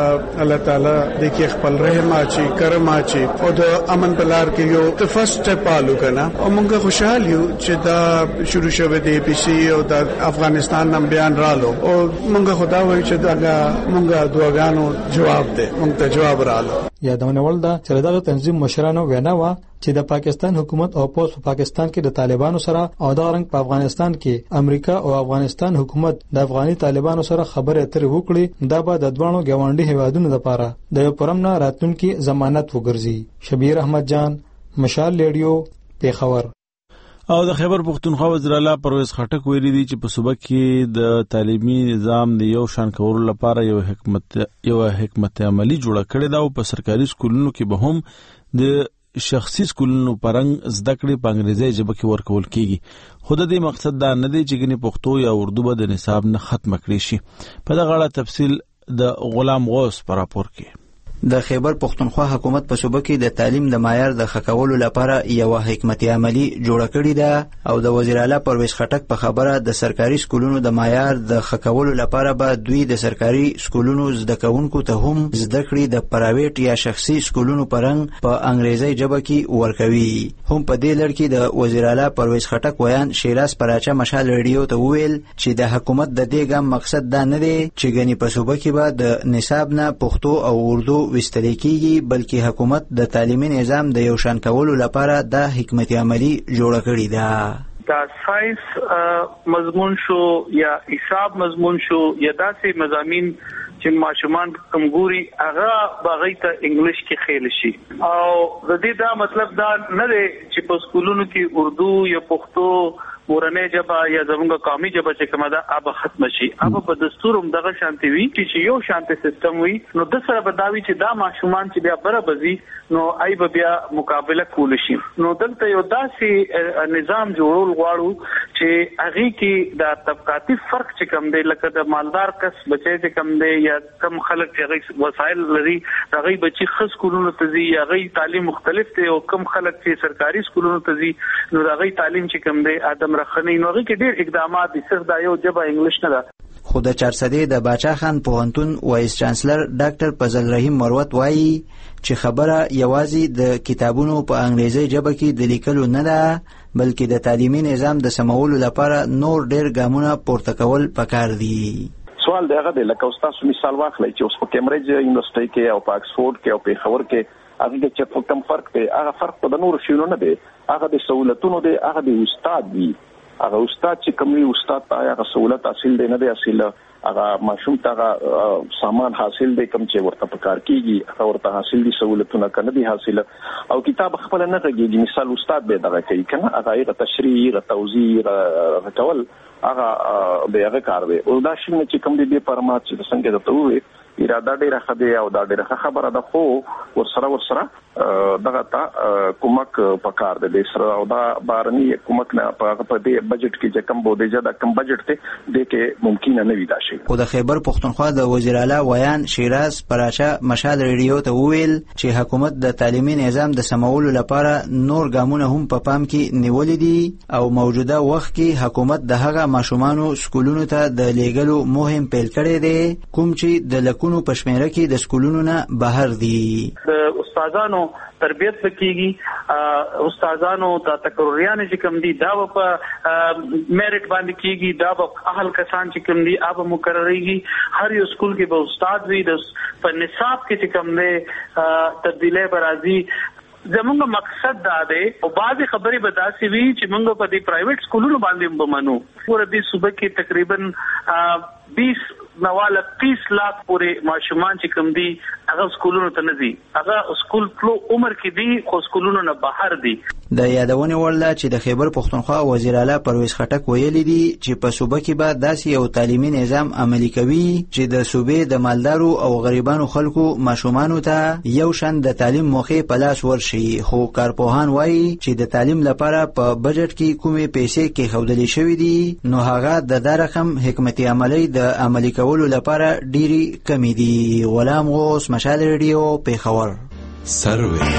د الله تعالی د کې خپل رحم اچي کرم اچي او د امن په لار کې یو د فرست سټپ پالو کنه او موږ خوشاله یو چې دا شروع شوه د پی سی او د افغانستان نم بیان رالو او موږ خدا وایي چې دا موږ دعاګانو جواب ده موږ ته جواب رالو یادونه ولدا چې دغه تنظیم مشرانو ویناوه چې د پاکستان حکومت او پوس په پاکستان کې د طالبانو سره او د رنګ په افغانستان کې امریکا او افغانستان حکومت د افغاني طالبانو سره خبرې اترې وکړي دا به د دوانو ګاونډي هیوادونو لپاره د یو پرمنه راتلونکي ضمانت وګرځي شبیر احمد جان مشال ریډیو پیښور او د خیبر پختونخوا وزیر اعلی پرویز خټک ویلي دي چې په صوبه کې د تعلیمي نظام د یو شان کولو لپاره یو حکمت یو حکمت عملی جوړه کړې ده او په سرکاري سکولونو کې به هم د شخصي سکولونو پرنګ زده کړې په انګریزي ژبه کې ورکول کیږي. خو د دې مقصد دا نه دی چې ګنې پښتو یا اردو به د نصاب نه ختم کړي شي. په دغه اړه تفصیل د غلام غوث پر راپور کې. د خیبر پختونخوا حکومت په صوبه کې د تعلیم د معیار د ښه کولو لپاره یو حکمت عملی جوړه کړې ده او د وزیر اعلی پرویز خټک په خبره د سرکاري سکولونو د معیار د ښه کولو لپاره به دوی د سرکاري سکولونو زده کوونکو ته هم زده کړې د پرایویټ یا شخصي سکولونو پرنګ په انګریزي ژبه کې ورکوي. هم په دې لړ کې د وزیر اعلی پرویز خټک ویان شیراز پراچا مشال ریډیو ته وویل چې د حکومت د دې ګام مقصد دا نه دی چې ګنې په صوبه کې به د نصاب نه پښتو او اردو وستلی کیږي، بلکې حکومت د تعلیمي نظام د یو شان کولو لپاره د حکمت عملی جوړه کړې ده. دا ساينس مضمون شو یا حساب مضمون شو یا داسې مضامین چې ماشومان کمګوري هغه باغی ته انګلیش کې خېل شي او د دې دا مطلب دا نه دی چې په سکولونو کې اردو یا پښتو مورنۍ ژبه یا زموږ قومي ژبه چې کومه ده هغه ختم شي. هغه په دستور هم دغه شانتي وي چې یو شانتي سیستم وي نو د سره بداوي چې دا ماشومان چې بیا بره بزي نو آی به بیا مقابله کول شي. نو دلته یو داسې نظام جوړول غواړو چې هغه کې د طبقاتي فرق چې کم دی لکه د مالدار کس بچي چې کم دی یا کم خلک چې هغه وسایل لري هغه بچي خاص سکولونو ته ځي یا هغه تعلیم مختلف دی او کم خلک چې سرکاري سکولونو ته ځي نو هغه تعلیم چې کم دی ادم رخنی نو هغه کې ډېر اقدامات دي صرف دا یو جبه انګلیش نه ده. خو د چارسدې د باچا خان پوهنتون وایس چانسلر ډاکټر فضل رحیم مروت وایي چې خبره یوازې د کتابونو په انګریزي ژبه کې د لیکلو نه ده بلکې د تعلیمي نظام د سمولو لپاره نور ډېر ګامونه پورته کول پکار دي. سوال دغه د لکه استاد مثال واخلئ چې اوس په کیمبرج یونیورسيټي کې او په آکسفورد کې او په خبر کې هغه چې کوم فرق دی هغه فرق په نور شیونو نه دی هغه د سہولتونو دی هغه د استاد دی هغه استاد چې کومي استاد ته هغه سہولت حاصل دی نه دی حاصل هغه ماشوم ته سامان حاصل دی کوم چې ورته پکار کیږي هغه ورته حاصل دي سہولتونه کنه دي حاصل او کتاب خپل نه کېږي مثال استاد به دغه کوي کنه هغه یې تشریح توضیح راټول هغه به هغه کار دی او دا شنه چې کوم دي په پرمات چې څنګه ته وي اراده ډیره خدای او دا ډیره خبره ده خو ورسره ورسره دغه ته کومک پکار دی سره او دا بارني کومک نه په دې بجټ کې چې کم بودیجه دا کم بجټ ته د کې ممکن نه وي دا شي. خو د خیبر پختونخوا د وزیر اعلی ویان شیراز پراچا مشال ریډیو ته وویل چې حکومت د تعلیمي نظام د سمولو لپاره نور ګامونه هم په پام کې نیولې دي او موجوده وخت کې حکومت د هغه ماشومانو سکولونو ته د لیګلو مهم پیل کړی دی کوم چې د لکونو په شمیره کې د سکولونو نه بهر دي. د استادانو تربیت وکړي استادانو ته تقرریان چې کوم دي دا په میرټ باندې کیږي دا په اهل کسان چې کوم دي اب مقرریږي هر یو سکول کې به استاد وي د په نصاب کې چې کوم دي تبدیلی برازي زمونږ مقصد دا دی او بعضی خبرې به داسې وي چې موږ په دې پرایویټ سکولونو باندې بمنو پوره دې صوبه کې تقریبا بیس نواله تیس لاکھ پورې ماشومان چې کوم دي هغه سکولونو ته نه دي هغه سکول پلو عمر کې دي خو سکولونو نه بهر دي. د یادونه ورله چې د خیبر پختونخوا وزیر اعلی پرویز خټک ویلي دي چې په صوبه کې به داسې یو تعلیمي نظام عملي کوي چې د صوبې د مالدارو او غریبانو خلکو ماشومانو ته یو شان د تعلیم موخه په لاس ورشي. خو کارپوهان وایي چې د تعلیم لپاره په بجټ کې کومې پیسې کې خودلې شوې دي نو هغه د دا رقم حکمت عملی د عملي کولو لپاره ډيري کمی دي. غلام غوث مشال ریډیو پیښور. سروي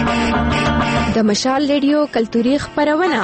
د مشال ریډیو کلتوري خبرونه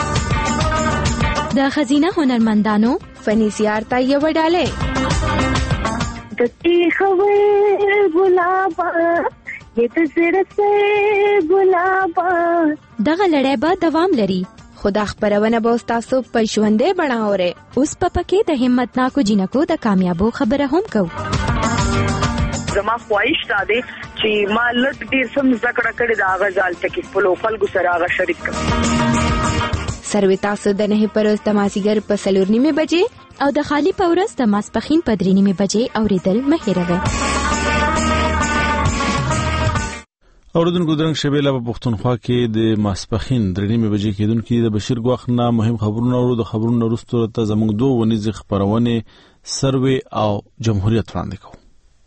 د خزینه هنرمندانو فني سیارتا یو ډاله د تیخوي ګلاب یت زړه سه ګلاب دغه لړۍ به دوام لري خدا خبرونه به تاسو په ژوندې بڼاوره اوس په پکې د همت ناکو جنکو د کامیابو خبره هم کو. زما خواهش دا دی چې ما لټ ډیر سم زکړه کړی دا غزال ټکی په لوکل ګسره غا شریک کړ. سروي تاسو د نه پروز تماسیګر په سلور نیمه بجې او د خالی پورس د ماسپخین په درې نیمه بجې اوریدل مهیروي. اوردونکو درنګ شبيله په پښتونخوا کې د ماسپخین درې نیمه بجې کېدونکې د بشیر ګواخنه مهم خبرونه ورو د خبرونو وروسته ته زموږ دوه ونیز خبرونه سروي او جمهوریت وړاندې کوو.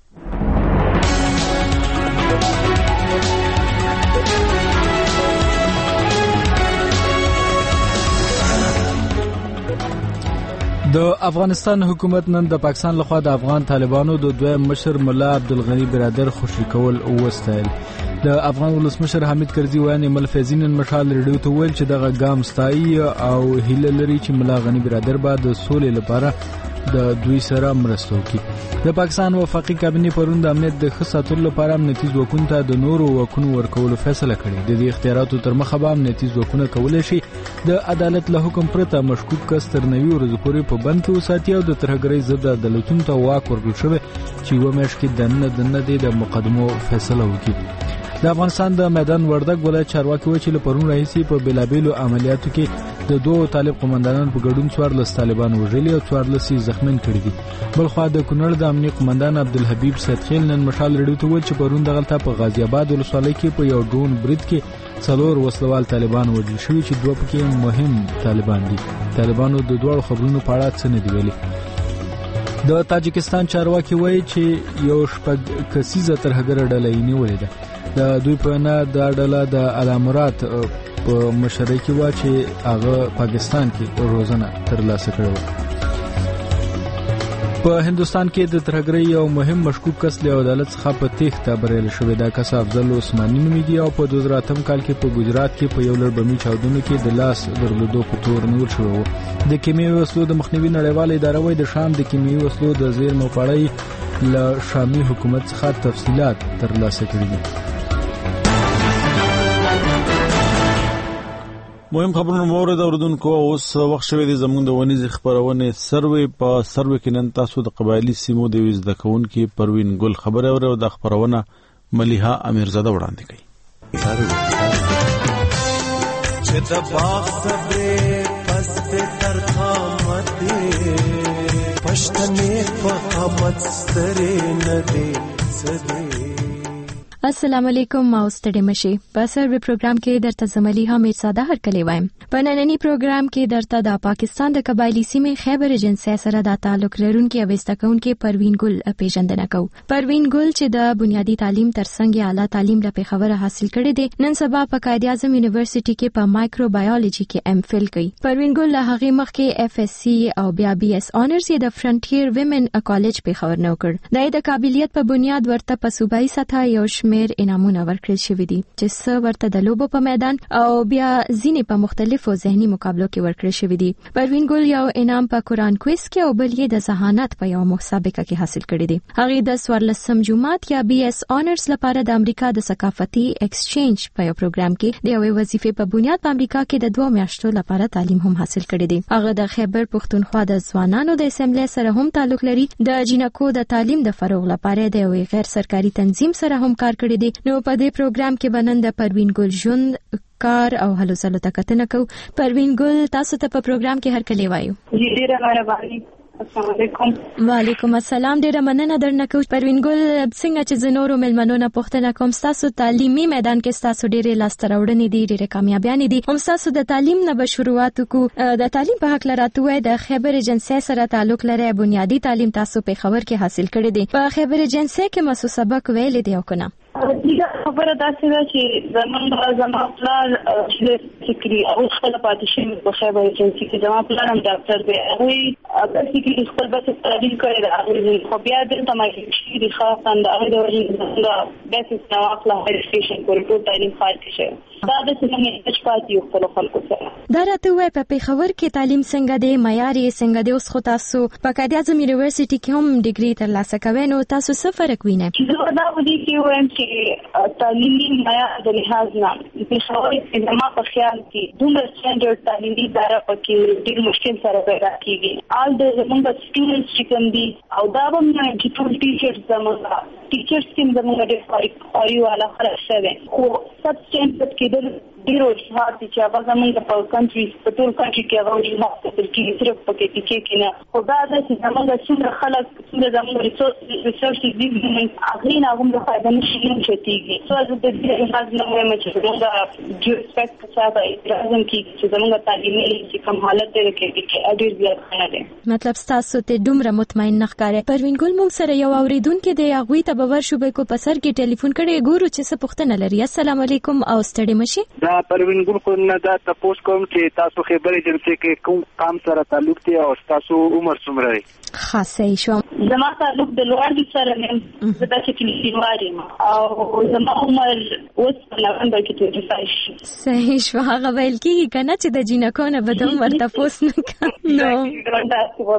د افغانستان حکومت نن د پاکستان لخوا د افغان طالبانو د دویم مشر مولا عبدالغنی برادر خوشی کول وستایل. د افغان ولسمشر حمید کرزي وایي مل فیضین مشال ریډیو ته ویل چې دغه ګام ستایي او هیله لري چې مولا غنی برادر به د سولې لپاره د دوی سره مرسته وکړي. د پاکستان وفاقي کابینه پرون د امنیت د ښه ساتلو لپاره امنیتي ځواکونو ته د نورو وکونو ورکولو فیصله کړې. د دې اختیاراتو تر مخه به امنیتي ځواکونه کولای شي د عدالت له حکم پرته مشکوک کس تر نوي ورځې پورې په بند کې وساتي او د ترهګرۍ ضد عدالتونو ته واک ورکړل شوی چې یوه میاشت کې دننه دننه د مقدمو فیصله وکړي. د افغانستان د میدان وردګ ولایت چارواکي وایي چې له پرون راهیسې په بیلابیلو عملیاتو کې د دوه طالب قومندانانو په ګډون څوارلس طالبان وژلي او څوارلس یې زخمین کړي دي. بلخوا د کونړ د امنیه قومندان عبدالحبیب سیدخیل نن مشال ریډیو ته وویل چې پرون دغلته په غازی آباد ولسوالۍ کې په یو ډرون برید کې څلور وسلوال طالبان وژل شوي چې دوه پکې مهم طالبان دي. طالبانو د دواړو خبرونو په اړه څه نه دي ویلي. د تاجکستان چارواکي وایي چې یو شپږ کسیزه ترهګره ډله یې نیولې ده. د دوی په نه د ډله د علامرات په مشرۍ کې و چې هغه پاکستان کې روزنه ترلاسه کړې و. په هندستان کې د ترهګرۍ یو مهم مشکوک کس له عدالت څخه په تېښته بریالی شوی. دا کس افضل عثماني نومیږي او په دوه زره اتم کال کې په ګجرات کې په یو لړ بمي چاودنو کې د لاس درلودو په تور نیول شوی و. د کیمیاوي وسلو د مخنیوي نړیواله اداره وايي د شام د کیمیاوي وسلو د زیرمو په اړه له شامي حکومت څخه تفصیلات ترلاسه کړي دي. مهم خبرونه مورد اوردونکو اوس وخت شوی دی زموږ د ونیز خبرونه سروي په سروي کې نن تاسو د قبایلی سیمو د ویز د کون کې پروین ګل خبره او د خبرونه ملیحه امیرزاده وړاندې کوي. چې د باغ صبر پس تر قامت پښتنې په امت ستري نه دي سدي. السلام علیکم ما ستړي مشي په سروي پروګرام کې درته زملیحه امیرزاده هر کلی وایم. په نننی پروګرام کې درته د پاکستان د قبایلی سیمې خیبر ایجنسی سره د تعلق لرونکي اوستکونکو پروین ګل پیژندنه کوو. پروین ګل چې د بنیادی تعلیم ترڅنګ اعلی تعلیم لپاره خبره حاصل کړې ده نن سبا په قائد اعظم یونیورسيټي کې په مایکروبایولوژي کې ام فل کوي. پروین ګل له هغه مخکې اف اس سی او بیا بي اس اونرز یې د فرنټیر ویمن کالج په خبر نو کړ. د قابلیت په بنیاد ورته په صوبایي سطح یو میر انعامونه ورکړل شوی دي چې څه ورته د لوبو په میدان او بیا ځینې په مختلفو ذهني مقابلو کې ورکړل شوی دي. پروین ګل یو انعام په قرآن کویز کې او بل یې د ذهانت په یو مسابقه کې حاصل کړی دی. هغه د څوارلسم جماعت یا بي اس اونرز لپاره د امریکا د ثقافتي ایکسچینج په یو پروګرام کې د یوې وظیفې په بنیاد په امریکا کې د دوه میاشتو لپاره تعلیم هم حاصل کړی دی. هغه د خیبر پښتونخوا د ځوانانو د اسمبلی سره هم تعلق لري. د جینکو د تعلیم د فروغ لپاره د یوې غیر سرکاري تنظیم سره هم کار کړی دی. نو په دې پروګرام کې بنن د پروین ګل ژوند کار او هلو ځلو ته کتنه کو. پروین ګل تاسو ته په پروګرام کې هر کلی وایو. ډیره مهرباني. السلام علیکم. وعلیکم السلام. ډیره مننه درنه کوم پروین ګل. څنګه چې زنورو ملمنو نه پوښتنه کوم تاسو تعلیمي میدان کې تاسو ډیره لاسته راوړنې دي ډیره کامیابیانې دي. هم تاسو د تعلیم نه به شروعات کو. د تعلیم په حق لراتوي د خیبر ایجنسی سره تعلق لري. بنیادی تعلیم تاسو په خبر کې حاصل کړی دی. په خیبر ایجنسی کې مسو سبق ویل دی او کنه دیگه خبره داسې ده چې زمون زما پلار چې فکری او خپل پاتشین په خیبر ایجنسی کې زما پلار هم ډاکټر دی. هغه اگر فکری خپل بس تعلیم کړی دا هغه خو بیا د تمایي شي د خاصان د هغه د وجې د بیسیس نو خپل هایډریشن کول تعلیم خاطر شي. دا د څنګه چې پاتې خپل خلکو سره دا راته وای په پیښور کې تعلیم څنګه دی معیار یې څنګه دی. اوس خو تاسو په قائد اعظم یونیورسيټي کې هم ډیګري ترلاسه کوئ نو تاسو څه فرق وینئ؟ زه دا ودی کې وایم چې تعلیمي معیار د لحاظ نه پیښور کې زما په خیال کې دومره سټانډرډ تعلیمي اداره پکې ډېر مشکل سره پیدا کیږي. آل د زموږ سټوډنټس چې کوم دي او دا هم چې ټول ټیچرز زموږ ټیچرز کې زموږ د اړي والا خلک شوه خو سبسټنس کې د ډیرو ځواب چې هغه زموږ په کنټري په ټول کنټري کې هغه د ماستر کې صرف په کې کې کې نه خو دا د زموږ څومره خلک څومره زموږ ریسورس دي هغه نه هم د فائدې نشي چتیږي سو د دې حال نه مې چې زموږ جو سپیکټ څخه اعتراض کوي چې زموږ تعلیمي چې کوم حالت دی کې اډیر زیات نه دی مطلب تاسو ته دومره مطمئن نه ښکاري پروین ګل موږ سره یو اوریدونکو دی هغه ته باور شوبې کو په سر کې ټلیفون کړي ګورو چې څه پوښتنه لري السلام علیکم او ستړي مشي دا پروین ګل کو نه دا تاسو کوم چې تاسو خبرې جنسي کې کوم کام سره تعلق دی او تاسو عمر څومره دی خاصه شو زما تعلق د لوړ دي سره نه زدا چې کلیواري او زما عمر اوس په نومبر کې پنځه صحیح شو هغه ویل کیږي کنه چې د جینکونه به د عمر تاسو نه نو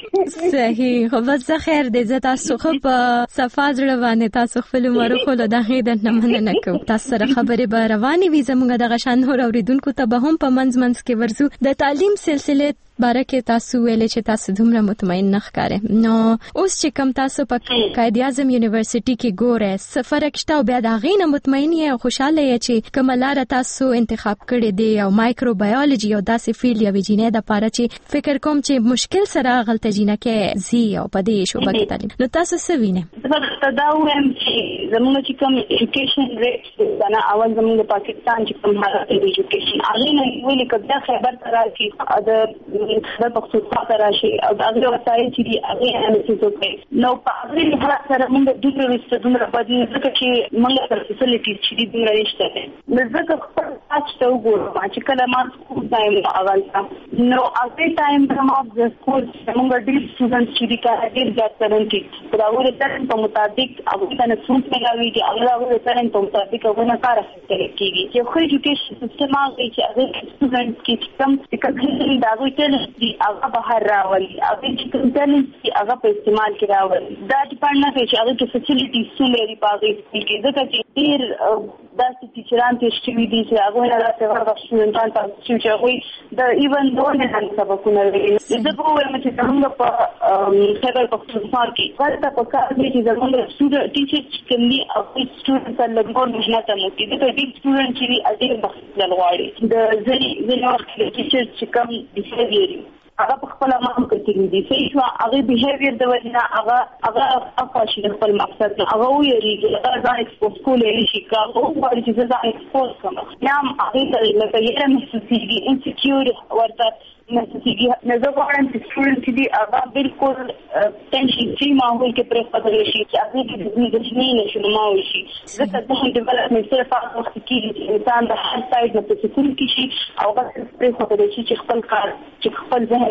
صحیح خو بس خیر دې زه تاسو خو په صفاز روانه تاسو خپل عمر خو له دغه د نه نه کوم تاسو سره خبرې به روانې وي زموږ د غشان نور اوریدونکو ته به هم په منځ منځ کې ورزو د تعلیم سلسله بارکه تاسو ویلې چې تاسو دومره مطمئن نه ښکارې نو اوس چې کوم تاسو په قائد اعظم یونیورسيټي کې ګوره سفر کښته او بیا دا غینه مطمئن یې او خوشاله یې چې کوم لار تاسو انتخاب کړی دی او مایکروبیولوژي او داسې فیلډ یا ویجینې د پاره چې فکر کوم چې مشکل سره غلطه جینه کې زی او پدې شوبه کې تعلیم نو تاسو څه وینئ زه دا وایم چې زموږ چې کوم ایجوکیشن ریټ دا نه اول زموږ پاکستان چې کوم حالت دی ایجوکیشن هغه نه ویلي کده خبر تر راځي د د پښتونخوا ته راشي او د هغه وسایل چې دی هغه انالیسس وکړي نو په هغه حالت سره موږ د دوه وسته دومره بدل ځکه چې موږ تر فیسیلیټیز چې دی دومره نشته نو ځکه خپل تاسو ته وګورم چې کله ما سکول ټایم اول نو هغه ټایم کوم د سکول موږ ډیر سټوډنټس چې دی کار ډیر زیات کړنټي په هغه ټایم په مطابق هغه ته نه څومره ملاوي دي هغه ټایم په مطابق هغه نه کار کوي کیږي چې خو ایجوکیشن سیستم هغه چې هغه سټوډنټس کې کم څه دا وایي هغه بهر راولي هغه چې کوم ټالنت چې هغه په استعمال کې راولي دا ډیپند نه کوي چې هغه کې فیسیلیټیز څومره لري په هغه کې ځکه چې ډیر داسې ټیچران ته شوي دي چې هغه نه راځي ورته شټوډنټان ته چې هغه د ایون دوه نه سبقونه لري زه په وایم چې څنګه په خبر پښتونخوا کې ورته په کار دی چې زموږ سټوډنټ ټیچر چې کوم دي او سټوډنټ ته لګور مهنت مو کې د دې سټوډنټ چې اډیر بحث لغواړي د ځنی ځنی وخت کې ټیچر چې کوم بیهیویر هغه په خپل عمل کې دي چې شو هغه بیهیویر د وجنه هغه هغه افاشي خپل مقصد هغه ویریږي هغه ځان ایکسپوز کولای شي کار او باندې چې ځان ایکسپوز کوم یا هغه لکه یې محسوسيږي انسیکیور ورته محسوسيږي نه زه غواړم چې سټوډنټ چې دی هغه بالکل ټینشن فری ماحول کې پرې پاتې شي چې هغه د دې نشي نماوي شي ځکه د ډیولپمنټ سره فعال وخت کې انسان د هر سایډ نه په سکون کې شي او هغه پرې پاتې شي چې خپل کار چې خپل ځای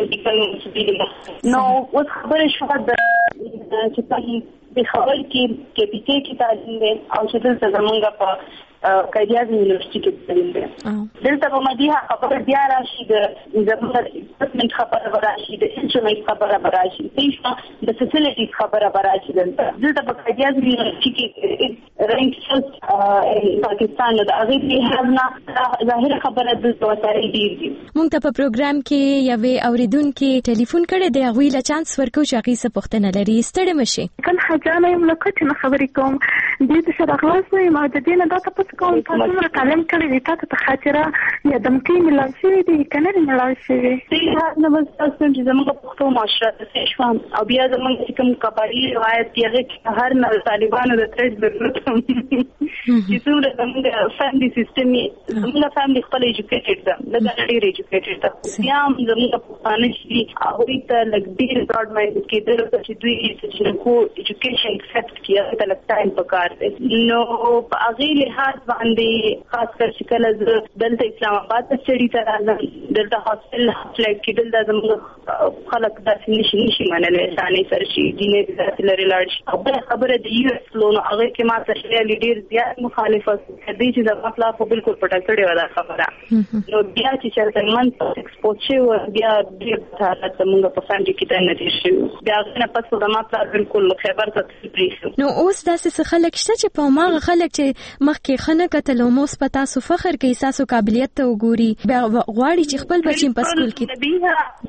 کې نو اوس خبره شو د چې تاسو په خبر کې کې پټه کې تعلیم دي او چې دلته زمونږ په قائد اعظم یونیورسيټي کې تعلیم دي دلته په مدیحه خبره بیا راشي د زمونږ ډیپارټمنټ خبره راشي د انسټرومنټ خبره راشي د فیسیلیټیز خبره راشي دلته په قائد اعظم یونیورسيټي کې رینک فلس پاکستان د هغه په حساب ظاهر خبره د وسایل ډیر دي مونږ ته په پروګرام کې یوې اوریدونکو ټلیفون کړی دی هغه له چانس ورکو چې هغه څه پوښتنه لري ستړي مشي کله حجانه یم لکه چې خبرې کوم دې څه راغلاس نه ما د دې نه دا تاسو کوم تاسو سره کلم کړی دی تاسو ته خاطره یا دمکې ملال شوی دی کنه ملال شوی دی نه بس تاسو چې زموږ پښتو معاشره ته شوم او بیا زموږ کوم قبایلی روایت دی هغه هر نه طالبانو د ترې ضرورت چې څومره زموږ فیملی سیستم زموږ فیملی خپل ایجوکیټډ ده د ډیر ایجوکیټډ ده بیا زموږ پښتانه چې هغه ته لګ ډیر براډ مایند کې درته چې دوی چې کو ایجوکیشن ایکسپټ کیږي ته لګ ټایم پکار دی نو په هغه لحاظ باندې خاص کر چې کله دلته اسلام آباد ته چړي ته راځم دلته هاستل فلایټ کې دلته زموږ خلک داسې نشي نشي منل انساني سره شي دیني داسې لري لاړ شي خبره خبره د یو اس لونو هغه کې ما ته لیډر زیات مخالفت کوي چې د مطلب په بالکل پټه کړی ولا خبره نو بیا چې چرته من ایکسپوز شي او بیا د حالت زموږ په فاميلي کې د نتیجې شي بیا نه پس د مطلب بالکل خبر ته تفریح نو اوس داسې خلک شته چې په ماغه خلک چې مخکې خنه کتل او موس پتا سو فخر کوي تاسو قابلیت ته وګوري بیا غواړي چې خپل بچی په سکول کې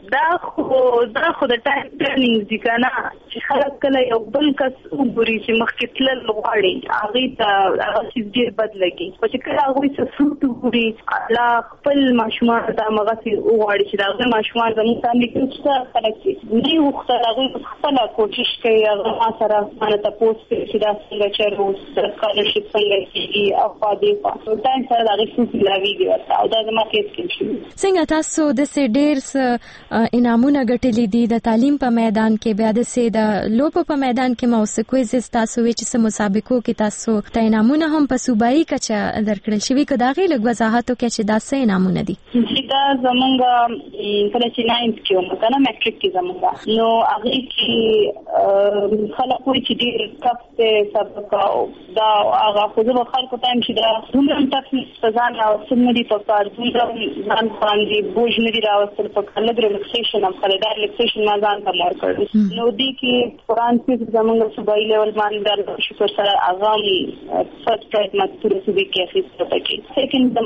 دا خو دا خو د ټایم ټرنینګ دي کنه چې خلک کله یو بل کس وګوري چې مخکې تلل غواړي هغه ته هغه څه ډیر بد لګي خو چې کله هغه څه فروټ وګوري لا خپل ماشومان دا مغه وغواړي چې دا ماشومان زموږ باندې کوڅه خلک دي نو خو هغه خپل کوشش کوي هغه ما سره باندې تاسو چې دا څنګه چرو سکالرشپ څنګه کیږي او پادې په ټایم سره دا څه لاویږي او دا زما کیس کې څنګه تاسو د سې ډېر انعامونه ګټلې دي د تعلیم په میدان کې بیا د سې د لوبو په میدان کې موسیقي ز تاسو چې سم مسابقو کې تاسو ته انعامونه هم په صوبایي کچه درکړل شوی کدا غي لږ وضاحت وکړي چې دا څه انعامونه دي چې دا زمونږ کله چې ناینث کې ومه کنه میټریک کې زمونږ نو هغه کې خلک وایي چې ډېر کپ ته سبق دا هغه خو زه خلکو ته هم چې دا دومره تاسو ځان او سمدي په کار دومره ځان باندې بوج نه دی راوستل په کله د ریلیکسیشن هم کړی دا ریلیکسیشن ما ځان ته مور کړ نو دی کې قرآن کې زمونږ صوبایي لیول باندې د شکر سره اغام فرست پرایز ماتور صوبې کې اخیسته پکې سیکنډ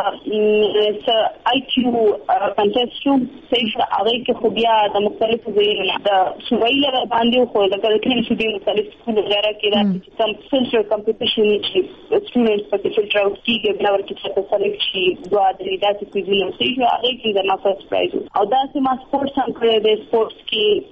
زمونږ آی کیو کنټیسټ شو چې هغه کې خو بیا د مختلفو ځایونو د صوبایي لیول باندې خو د کلکین صوبې مختلف سکول وغیرہ کې راځي چې فلټر کمپټیشن چې سټوډنټس په فلټر اوټ کې بلور کې څه سلیکټ شي دوه درې داسې کوي نو چې هغه کې د ما فرست پرایز او دا چې ما سپورتس هم کړی د سپورتس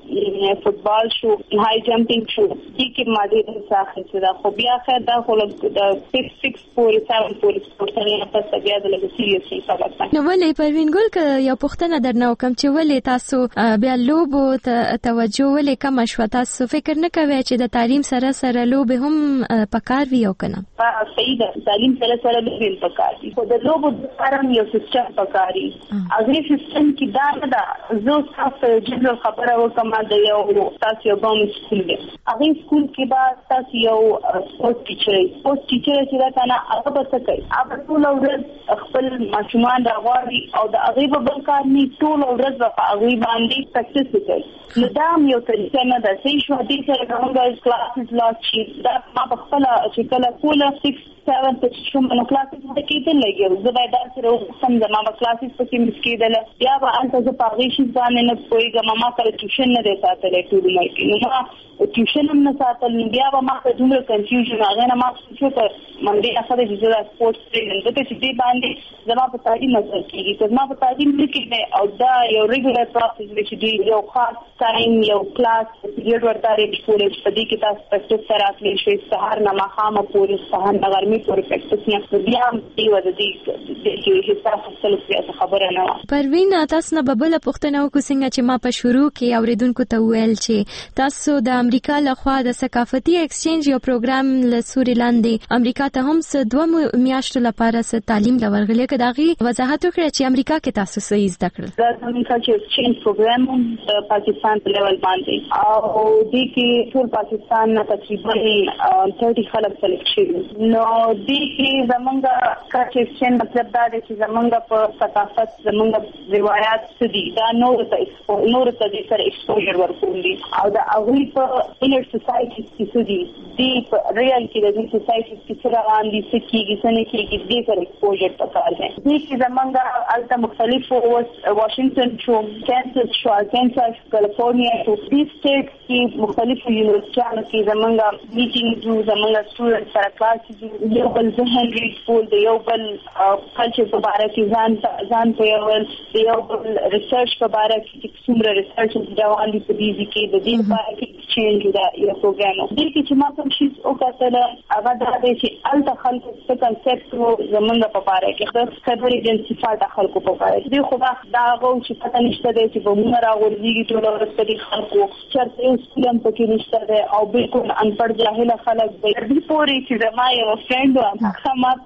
کې فوتبال شو هاي جمپینګ شو دي کې ما دې څخه چې دا خو بیا خیر دا خو د سکس سکس فور سیون فور سپورتس نه پس بیا د لږ سیریس حساب نو ولې پروین ګل ک یو پښتنه درنه وکم چې ولې تاسو بیا لوبو ته توجه ولې کم شو تاسو فکر نه کوي چې د تعلیم سره سره لوب هم پکار وی او کنه صحیح ده تعلیم سره سره لوب هم پکار دي خو د لوبو د کارم یو سیستم پکاري اغه سیستم کې دا نه ده زه تاسو جنرال خبره وکم د یو تاسو یو کوم سکول دی اغه سکول کې با تاسو یو سپورت ټیچر سپورت ټیچر چې دا کنه هغه به څه کوي هغه ټول ورځ خپل ماشومان راغواړي او د هغه په بل کار نه ټول ورځ په هغه باندې پریکټیس کوي نو دا یو طریقه نه ده چې شو دې سره کومه کلاسز لا چې دا ما په خپل چې کله کوله سکس سیون ته شوم نو کلاسز د کېدل لګي زه باید دا سره سم زما په کلاسز پکې مسکیدل بیا به انت زه پاغې شي ځان نه پويګه ماما کله ټیوشن نه دی ساتلې ټول مې کې نو ما ټیوشن هم نه ساتل بیا به ما ته دومره کنفیوژن هغه نه ما څه پر باندې اخره د جزا سپورتس ټریننګ د چې دې باندې زما په تعلیم نظر کېږي چې ما په تعلیم کې او دا یو ریګولر پروسس چې دی یو خاص ټایم یو کلاس پیریډ ورته لري کولج په دې کې تاسو پریکټیس سره اخلي شوي سهار نه مخامه پورې سهار نه ګرمي پورې پریکټیس نه بیا دی ود دې د حساب خپل څه خبره نه پروین تاسو نه ببل پښتنه کو څنګه چې ما په شروع کې اوریدونکو ته ویل چې تاسو د امریکا لخوا د ثقافتي ایکسچینج یو پروګرام له سوري لاندې امریکا ته هم څه دوه میاشتو لپاره څه تعلیم لورغلې کداغي وضاحت وکړه چې امریکا کې تاسو څه زده کړل دا امریکا کې ایکسچینج پروګرام د پاکستان په لیول باندې او دې کې ټول پاکستان نه تقریبا ثلاثين خلک سلیکټ شوي نو دې کې زمونږ کار ایکسچینج مطلب دا دی چې زمونږ په ثقافت زمونږ روایت څه دي دا نور ته نور ته دې سره ایکسپوژر ورکول دي او دا هغه په انر سوسایټي کې څه دي دې په ریال کې د سوسایټي کې څه روان دي څه کېږي څه نه کېږي دې سره ایکسپوژر پکار دی دې کې زمونږ الته مختلفو واشنگټن شو کانساس شو کانساس کالیفورنیا شو دې سټیټ کې مختلفو یونیورسيټانو کې زمونږ میټینګ زمونږ سټوډنټ سره کلاس یو بل ذهن ریډ د یو بل کلچر په اړه کې ځان ځان په یو یو بل ریسرچ په اړه کې څومره ریسرچ روان دي په دې کې د دې په اړه کې چینج دا یو پروګرام دی چې ما کوم شي او کتل هغه دا دی چې الته خلک څه کنسپټ زمونږ په اړه کې د خبرې جنسیفای د خلکو په اړه دې خو دا غو چې پته نشته دی چې په موږ راغورځي ټول ورسته دي خلکو چرته یو سکولم پکې نشته دی او بالکل انپړ جاهل خلک دی دې پوري چې زما یو فرند و هغه ما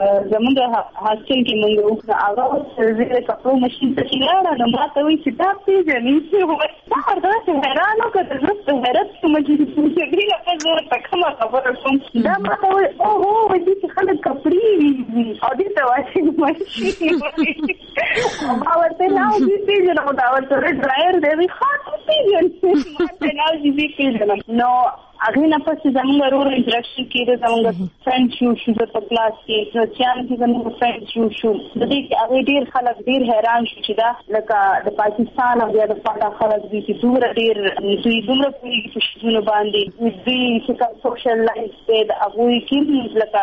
زمونږ هاستل کې موږ هغه زیره کپلو ماشين ته کېلاړه نو ما ته وایي چې دا پیژنې چې هو دا درته حیرانه کړه زه حیرت کوم چې څه دې نه پزره پکما خبره کوم دا ما ته وایي او هو دې خلک کپړې وي او دې ته وایي ماشين ما ورته نو دې پیژنه دا ورته ډرایور دی خاطر پیژنې ما ته نو دې پیژنه نو هغه نه پس زموږ رور انټراکشن کې زموږ فرند شو شو په کلاس کې نو چې زموږ فرند شو شو د دې کې هغه ډیر خلک ډیر حیران شو چې دا لکه د پاکستان او د پاکستان خلک دي چې دومره ډیر دوی دومره په شنو باندې دوی چې سوشل لایف د هغه کې لکه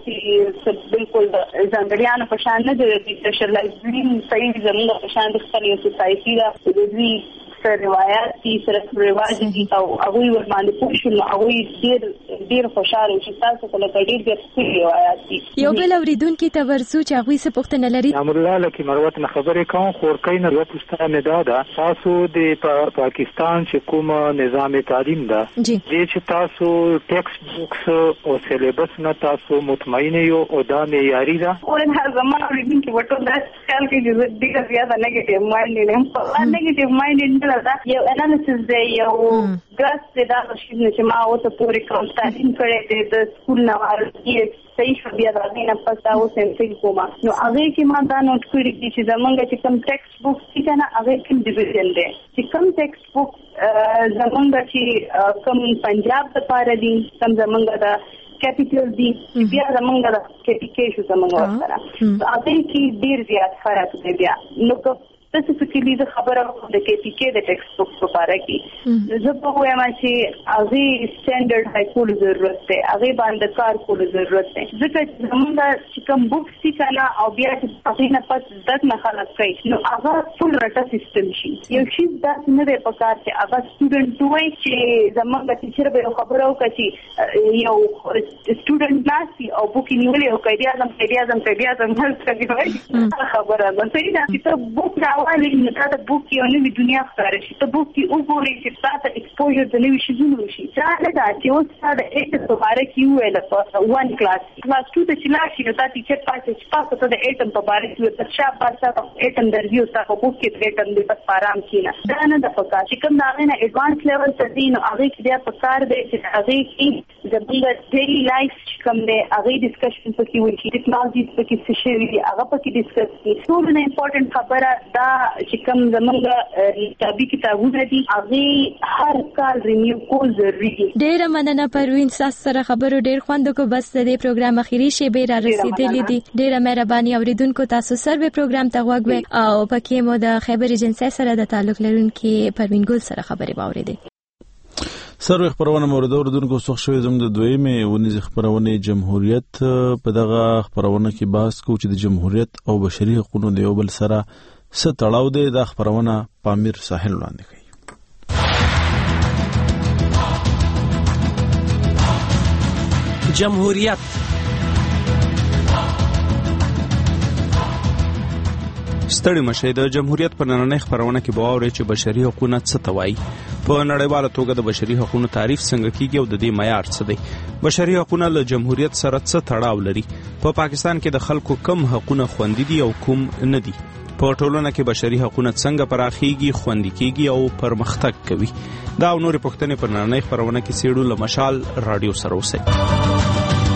تاسو بالکل ځانګړیانه په شان نه دي سوشل لایف دوی صحیح زموږ په شان د خپل سوسایټي دا دوی سره روایت دي سره رواج دي او هغه ور باندې پوښتنه هغه ډیر ډیر خوشاله چې تاسو کله ډیر ډیر څه روایت دي یو بل اوریدونکو ته ورسو چې هغه څه پوښتنه لري. امر الله لکه مروت نه خبرې کوم خورکې نه یو پوښتنه نه ده تاسو د پاکستان چې کوم نظام تعلیم ده دې چې تاسو ټیکسټ بوکس او سلیبس نه تاسو مطمئن یو او دا معیاري ده او نه زموږ اوریدونکو ورته دا خیال کې چې ډیر زیاته نیگیټیو مایند نه په نیگیټیو مایند نه دا یو انالیسس دی یو ګراس دی دا چې ما او ته پوری کوم تعلیم کړی د سکول نه ورته صحیح شو بیا دا نه پتا او سم کومه نو هغه کې ما دا نوٹ کړی چې زمونږ چې کوم ټیکسټ بوک چې کنه هغه کوم ډیویژن دی چې کوم ټیکسټ بوک زمونږ چې کوم پنجاب د پاره دي کوم زمونږ دا کیپیټل دی بیا زمونږ دا کیپیټل شو زمونږ سره هغه کې ډیر زیات فرق دی بیا نو स्पेसिफिकली د خبره د کې پی کې د ټیکسټ بوک په اړه کې زه په وایم چې هغه سټانډرډ هاي کول ضرورت دی هغه باندې کار کول ضرورت دی ځکه چې زمونږ چې کوم بوک سي کنه او بیا چې هغه نه پات دغه نه خلاص کوي نو هغه فل رټا سیستم شي یو شی دا نه دی په کار چې هغه سټوډنټ وای چې زمونږ ټیچر به خبره وکړي چې یو سټوډنټ ناسي او بوک نیولې او کړي اعظم کړي اعظم کړي اعظم هلته دی خبره ده صحیح ده چې بوک راوالي نو دا د بوک یو نوې دنیا ښکاره شي ته بوک کې وګورې چې تاسو ایکسپوژر د نوې شیزونو شي دا نه دا چې اوس تاسو د ایټم په اړه کې ویل په وان کلاس کلاس ټو ته چې لاړ شي نو تاسو ټیچر پاتې چې تاسو ته د ایټم په اړه کې ته شاب تاسو ایټم درځي تاسو بوک کې د ایټم د په آرام کې نه دا نه د پکا چې کوم دا نه ایڈوانس لیول ته دي نو هغه کې بیا په کار دی چې هغه کې د بل ډیلی لایف کوم دی هغه ډیسکشن پکې وي چې ټیکنالوژي پکې څه شي وي هغه پکې ډیسکس کړي ټول نه امپورټنت خبره دا چې کوم زمونږ کتابي کتابونه دي هغه هر کال رینیو کول ضروري دي. ډېر مننه پروین تاسو سره خبرو ډېر خوند کو بس د پروګرام اخیری شی به را رسیدلې دي ډېر مهرباني اوریدونکو تاسو سره پروګرام ته غوږ او پکې مو د خبر ایجنسی سره د تعلق لرونکي پروین ګل سره خبرې باورېدې. سروي خبرونه مورد اوردونکو څوک شوی زموږ د دویمه ونیز خبرونه جمهوریت په دغه خبرونه کې بحث کوي چې د جمهوریت او بشري حقوقو د یو بل سره څه تړاو دی د خبرونه پامیر ساحل وړاندې کوي. جمهوریت ستړي مشه د جمهوریت په نننۍ خبرونه کې باور چې بشري حقوقو څه توای په نړیواله توګه د بشري حقوقو تعریف څنګه کیږي او د دې معیار څه دی بشري حقوقو له جمهوریت سره څه تړاو لري په پاکستان کې د خلکو کم حقوقونه خوندي دي او کوم نه دي په ټولنه کې بشري حقوقونه څنګه پراخیږي خوندي کیږي او پرمختګ کوي دا او نور پوښتنې په نننۍ خبرونه کې سیړو له مشال رادیو سره اوسئ.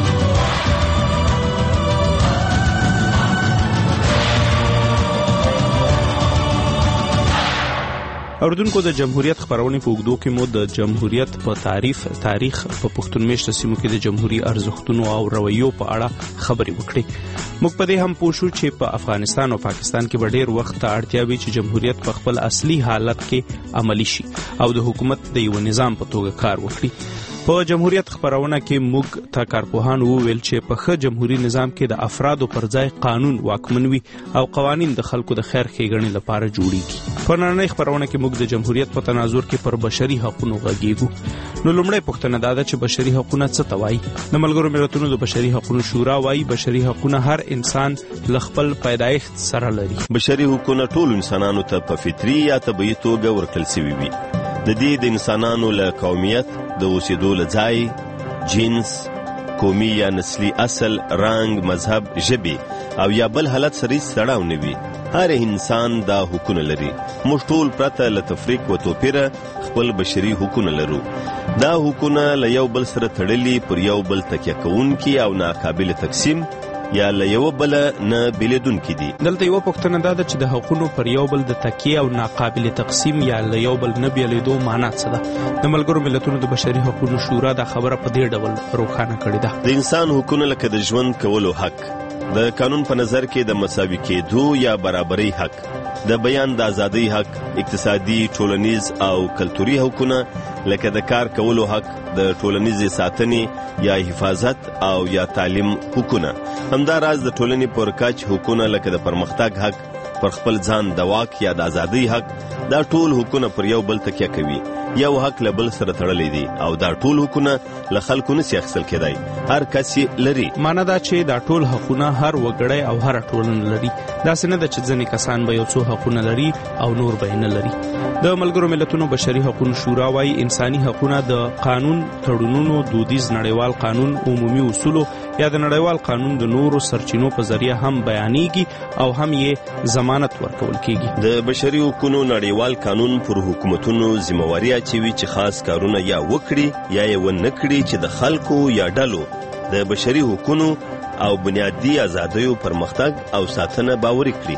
اوردونکو د جمهوریت خبرونه په وګدو کې مو د جمهوریت په تعریف تاریخ په پښتون میشته سیمو کې د جمهوریت ارزښتونو او رویو په اړه خبرې وکړې موږ په دې هم پوښو چې په افغانستان او پاکستان کې ډېر وخت ته اړتیا وي چې جمهوریت په خپل اصلي حالت کې عملی شي او د حکومت د یو نظام په توګه کار وکړي. په جمهوریت خبرونه کې موږ تا کارپوهان وویل چې په ښه جمهوریت نظام کې د افرادو پر ځای قانون واکمن وي او قوانین د خلکو د خیر ښېګڼې لپاره جوړیږي. په نړۍ خبرونه کې موږ د جمهوریت په تناظر کې پر بشري حقوقو غږیږو. نو لومړی پوښتنه دا ده چې بشري حقوق څه ته وایي. د ملګرو ملتونو د بشري حقوقو شورا وایي بشري حقوق هر انسان له خپل پیدایښت سره لري. بشري حقوق ټول انسانانو ته په فطري یا طبيعي توګه ورکړل شوي وي. د دې د انسانانو له قومیت د اوسېدو له ځای جنس قومي یا نسلی اصل رنگ مذهب ژبه او یا بل حالت سره تړاو نه وي. هر انسان دا حقوق لري. موږ ټول پرته له تفریق او توپیر خپل بشري حقوق لرو. دا حقوق له یو بل سره تړلي پر یو بل تکیه کوونکي او ناقابل تقسیم یا له یو بل نه بیلیدونکي دي. دلته یو پوښتنه دا ده چې د حقونو پر یو بل د تکیې او ناقابل تقسیم یا له یو بل نه بیلیدو معنا څه ده؟ د ملګرو ملتونو د بشري حقوقو شورا دا خبره په دې ډول روښانه کړې ده. د انسان حقوقونه لکه د ژوند کولو حق، د قانون په نظر کې د مساوي کېدو یا برابرۍ حق، د بیان د ازادۍ حق، اقتصادي، ټولنیز او کلتوري حقوقونه لکه د کار کولو حق، د ټولنیزې ساتنې یا حفاظت او یا تعلیم حقوقونه. همداراز د ټولنې پر کچ حقوقونه لکه د پرمختګ حق، پر خپل ځان د واک یا د ازادۍ حق، دا ټول حقوقونه پر یو بل تکیه کوي. یو حق له بل سره تړلې دي او دا ټول حقوقونه له خلکو نشي اخیستل کېدای. هر کس یې لري. معنا دا چې دا ټول حقوقونه هر وګړی او هر ټولنه لري. دا څنګه د چې ځینې کسان به یو څو حقوقونه لري او نور به نه لري. د ملګرو ملتونو بشري حقوقو شورا وايي انساني حقوقونه د قانون، تړونونو، دودیز نړیوال قانون، عمومي اصولو یا د نړیوال قانون د نورو سرچینو په ذریعہ هم بیانېږي او هم یې ضمانت ورکول کېږي. د بشري حقوقو نړیوال قانون پر حکومتونو ذمہواري اچوي چې خاص کارونه یا وکړي یا یې ونه کړي چې د خلکو یا ډلو د بشري حقوقو او بنیادي آزادیو پرمختګ او ساتنه باوري کړي.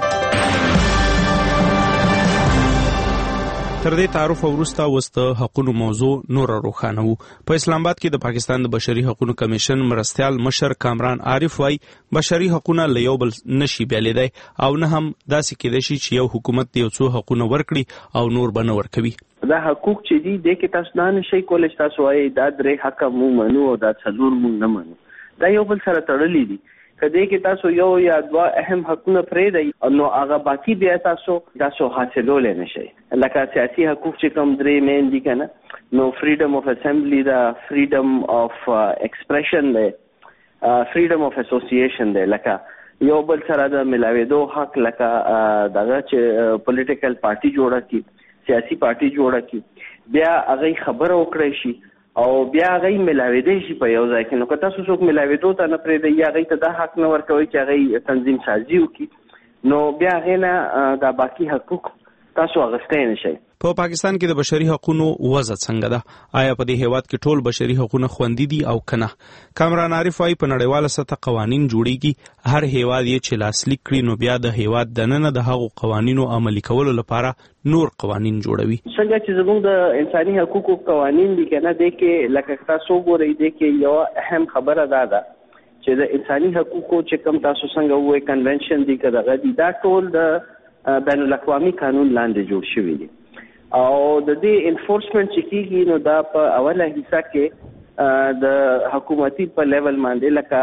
تر دې تعارف وروسته وسته حقوقو موضوع نور روښانه وو. په اسلام آباد کې د پاکستان د بشري حقوقو کمیشن مرستيال مشر کامران عارف وايي بشري حقوقونه له یو بل نشي بیلیدای او نه هم داسې کېدای شي چې یو حکومت یو څو حقوقونه ورکړي او نور بنه ورکوي. دا حقوق چې دي د کې تاسو نه شي کولای تاسو وايي دا درې حق مو منو او دا څلور مو نه منو. دا یو بل سره تړلې دي. کله کې تاسو یو یا دوا اهم حقوقونه پرې دی نو هغه باقی بیا تاسو تاسو حاصلول نه شي. لکه سیاسي حقوق چې کوم درې مین دي کنه نو فریډم اف اسمبلی دا فریډم اف ایکسپریشن دی، فریډم اف اسوسییشن دی، لکه یو بل سره د ملاویدو حق، لکه دغه چې پولیټیکل پارټي جوړه کی، سیاسي پارټي جوړه کی، بیا هغه خبره وکړي شي او بیا غي ملاویدې شي په یو ځای کې. نو که تاسو څوک ملاویدو ته نه پرې دی یا غي ته دا حق نه ورکوي چې غي تنظیم سازي وکړي نو بیا غینه دا باقی حقوق تاسو اغستې نشئ. په پاکستان کې د بشري حقوقو وضع څنګه ده؟ آیا په دې هیواد کې ټول بشري حقوق خوندي دي او کنه؟ کامران عارف وايي په نړیواله سطح قوانين جوړيږي، هر هیواد یې چې لاسلیک کړي نو بیا د هیواد دننه د هغو قوانینو عملي کولو لپاره نور قوانين جوړوي. څنګه چې زموږ د انساني حقوقو قوانين دي کنه د کې لکه تاسو ګورئ د کې یو اهم خبره ده ده چې د انساني حقوقو چې کوم تاسو څنګه وایي کنونشن دي کده غدي دا ټول د بین الاقوامي قانون لاندې جوړ شوی دي او د دې انفورسمنت چې کیږي نو دا په اوله حصہ کې د حکومتي په لیول باندې لکه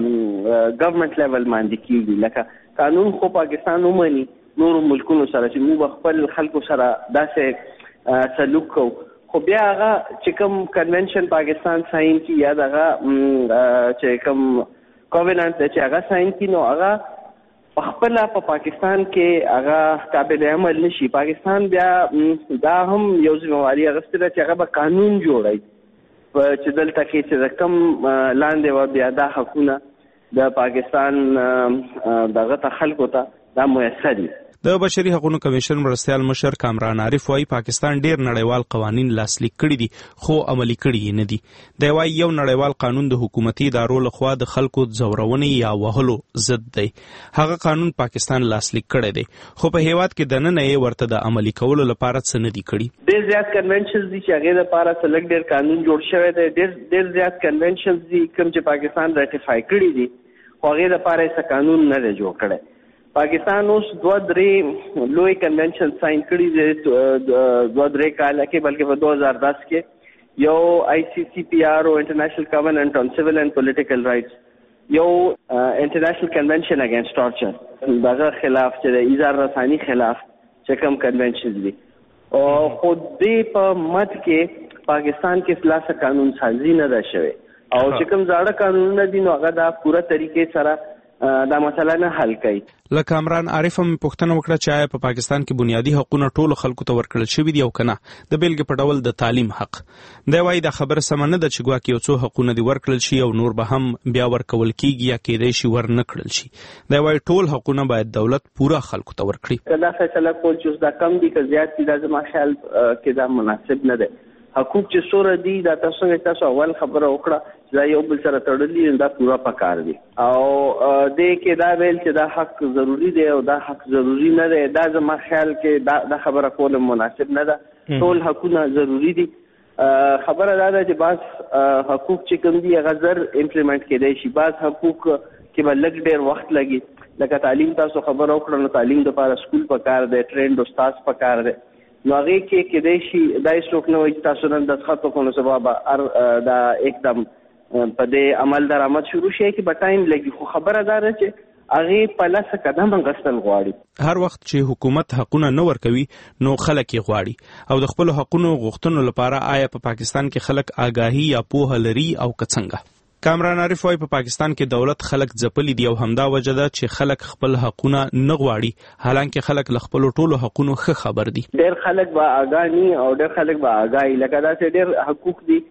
ګورنمنت لیول باندې کیږي. لکه قانون خو پاکستان ومني نور ملکونو سره چې موږ خپل خلکو سره داسې سلوک کوو، خو بیا هغه چې کوم کنونشن پاکستان ساين کی یا دغه چې کوم کووننت چې هغه ساين کی نو هغه خپل په پاکستان کې هغه قابل عمل نشي. پاکستان بیا دا هم یو ځمواري غوښتل چې هغه به قانون جوړي چې دلته کې چې کم لاندې و بیا دا حقونه د پاکستان دغه خلکو ته دا میسر دي. د بشري حقوقو کمیشن مرستيال مشر کامران عارف وايي پاکستان ډیر نړیوال قوانين لاسلیک کړي دي خو عملي کړي نه دي. دا وايي یو نړیوال قانون د حکومتي ادارو لخوا د خلکو ځورونې یا وهلو ضد دی. هغه قانون پاکستان لاسلیک کړي دی خو په هیواد کې دننه یې ورته د عملي کولو لپاره څه نه دي کړي. ډیر زیات کنونشنز دي چې هغه لپاره سلیکټ ډیر قانون جوړ شوی دی. ډیر ډیر زیات کنونشنز دي کوم چې پاکستان راتیفای کړي دي خو هغه لپاره څه قانون نه جوړ کړي. پاکستان اوس دوه درې لوی کنونشن ساين کړي دي دوه درې کال کې بلکې په دو هزار دس کې یو آی سی سی پی آر او انټرنیشنل کووننٹ آن سیول اینڈ پولیټیکل رائټس، یو انټرنیشنل کنونشن اگینست ټارچر دغه خلاف چې د ایزار رسانی خلاف چې کوم کنونشن دي او خو دې په مت کې پاکستان کې خلاص قانون سازي نه ده شوی او چې کوم ځاړه قانونونه دي نو هغه دا پوره طریقې سره دا مسله نه حل کوي. لکه کامران عارف هم پوښتنه وکړه چې آیا په پاکستان کې بنیادی حقوقونه ټول خلکو ته ورکړل شوي دي او کنه؟ د بیلګې په ډول د تعلیم حق. دا وايي دا خبره سم نه ده چې ګواکې یو څو حقوقونه دي ورکړل شي او نور به هم بیا ورکول کیږي یا کېدای شي ور نه کړل شي. دا وايي ټول حقوقونه باید دولت پورا خلکو ته ورکړي. کله فیصله کول چې دا کم دي که زیات دي دا زما خیال کې دا مناسب نه ده. حقوق چې سور دي دا تاسو تاسو اول خبره وکړه دا یو بل سره تړلي دا پورا پکار دي او د کې دا ویل چې دا حق ضروری دی او دا حق ضروری نه دی دا زما خیال کې دا, دا خبره کول مناسب نه ده ټول حقونه ضروری دي خبره دا ده چې بعض حقوق چې کوم دي هغه زر امپلیمنٹ کېدای شي بعض حقوق کې به لږ ډېر وخت لګي لکه تعلیم تاسو خبره وکړه نو تعلیم لپاره سکول پکار دی ټرینډ استاد پکار دی نو هغه کې کېدای شي دا څوک نه وي تاسو نن د خطو کوو سبب دا एकदम په دې عمل درآمد شروع شي کې به ټایم لګي خو خبره دا ده چې هغه په لاس قدم غسل غواړي هر وخت چې حکومت حقونه نه ورکوي نو خلک یې غواړي او د خپل حقونو غوښتنو لپاره آیا په پا پاکستان کې خلک آگاهي یا پوهه لري او کڅنګه کامران عارف وايي په پا پاکستان کې دولت خلک ځپلي دي او همدا وجه ده چې خلک خپل حقونه نه غواړي حالانکه خلک له خپل ټولو حقونو ښه خبر دي ډېر خلک به آگاهي او ډېر خلک به آگاهي لکه دا چې ډېر حقوق دي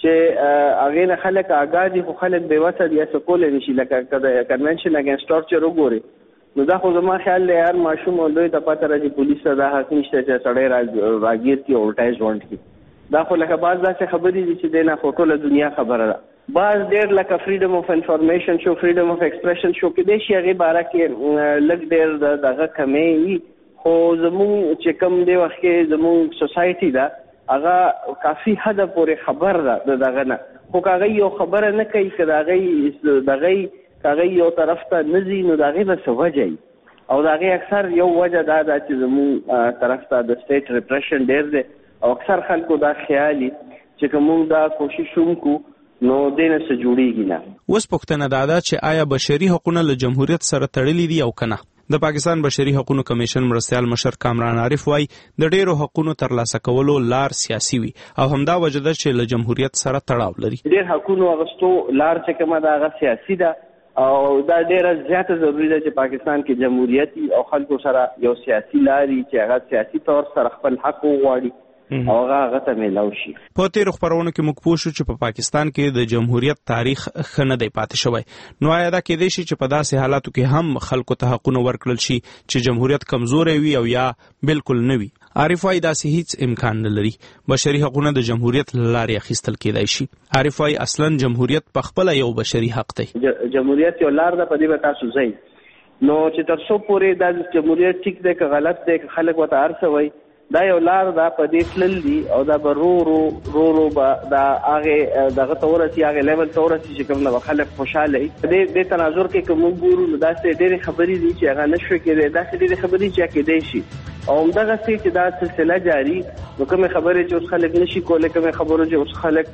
چې هغه نه خلک آگاه دي خو خلک به وسه دي څه کول نشي لکه کنونشن اگینست ټورچر وګوري نو دا خو زما خیال دی یار ماشوم دوی ته پته راځي پولیس دا حق نشته چې سړی راګیر کی او ټایز وانت کی دا خو لکه باز دا څه خبرې دي چې دنه ټوله دنیا خبره ده باز ډېر لکه فریډم اف انفارمیشن شو فریډم اف ایکسپریشن شو کې د شي هغه باره کې لږ ډېر دغه کمې خو زموږ چې کوم دی وخت کې زموږ سوسایټي دا هغه کافي حد پورې خبر ده دغه نه خو هغه یو خبره نه کوي چې هغه دغه هغه یو طرف ته نزي نو دغه به سوجي او دغه اکثر یو وجه دا ده چې زموږ طرف ته د سټیټ ریپریشن ډېر دی او اکثر خلکو دا خیالي چې کوم دا کوشش وکړو نو دینه څه جوړیږي نه اوس پوښتنه دا ده چې آیا بشري حقوقونه له جمهوریت سره تړلي دي او کنه د پاکستان بشري حقوقو کمیشن مرستيال مشر کامران عارف وايي د ډیرو حقوقو ترلاسه کولو لار سیاسي وي او همدا وجه ده چې له جمهوریت سره تړاو لري ډیر حقوقو غوښتو لار چې کومه دا غو سیاسي ده او دا ډیره زیاته ضروری ده چې پاکستان کې جمهوریت او خلکو سره یو سیاسي لاري چې هغه سیاسي تور سره خپل حق وغواړي او هغه ته ملاوي شي په تیر خبرونه کې موږ پوښتنه چې په پاکستان کې د جمهوریت تاریخ خنه دی پاتې شوی نو آیا دا کېدای شي چې په داسې حالاتو کې هم خلکو ته حقونه ورکړل شي چې جمهوریت کمزوري وي او یا بالکل نه وي عارف وايي داسې هیڅ امکان نه لري بشري حقونه د جمهوریت لارې اخیستل کېدای شي عارف وايي اصلا جمهوریت په خپل یو بشري حق دی جمهوریت یو لار ده په دې به تاسو ځئ نو چې تر څو پورې د جمهوریت ټیک دی که غلط دی که خلک وته ارسوي دا یو لار دا په دې تلل دي او دا به رو رو رو رو به دا هغه دغه تورسي هغه لیول تورسي چې کوم نه خلک خوشاله وي دې د تناظر کې کوم ګورو دا څه ډېر خبرې دي چې هغه نشو کېږي دا څه ډېر خبرې چې کېدای شي او دغه څه چې دا سلسله جاری نو کوم خبرې چې اوس خلک نشي کولای کوم خبرو چې اوس خلک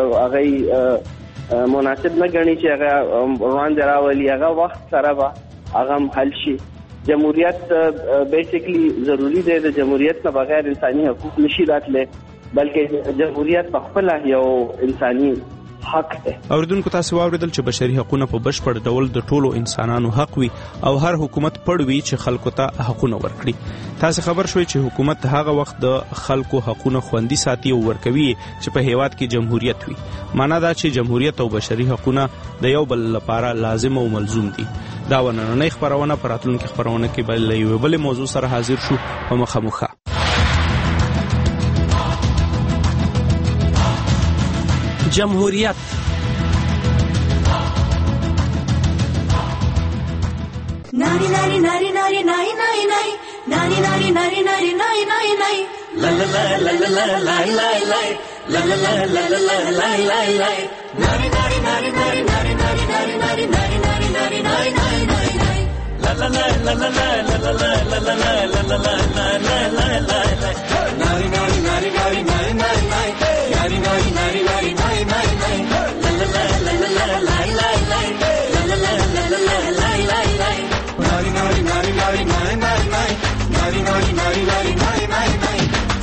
هغه مناسب نه غني چې هغه روان دراولي هغه وخت سره به هغه حل شي جمهوریت بیسیکلی ضروری دی د جمهوریت نه بغیر انساني حقوق نشي راتله بلکې جمهوریت په خپل یو انساني حق دی اوردونکو تاسو واوریدل چې بشري حقوقونه په بشپړ ډول د ټولو انسانانو حق وي او هر حکومت پړوي چې خلکو ته حقونه ورکړي تاسو خبر شوي چې حکومت هغه وخت د خلکو حقونه خوندي ساتي او ورکوي چې په هیواد کې جمهوریت وي معنا دا چې جمهوریت او بشري حقوقونه د یو بل لپاره لازم او ملزوم دي دا ونننۍ خبرونه پراتلونکو خبرونه کې بل یو بل موضوع سره حاضر شو په مخامخه جمهوریت ناری ناری ناری ناری ناری ناری ناری ناری ناری ناری ناری ناری ناری لا لا لا لا لا لا لا لا لا لا لا لا لا لا لا لا ناری ناری ناری ناری ناری ناری ناری ناری ناری ناری ناری ناری ناری ناری لا لا لا لا لا لا لا لا لا لا لا لا لا لا لا لا لا ناری ناری ناری ناری ناری ناری ناری ناری ناری ناری ناری ناری ناری لا لا لا لا لا لا لا لا لا لا لا لا لا لا لا لا ناری ناری ناری ناری ناری ناری ناری ناری ناری ناری ناری ناری ناری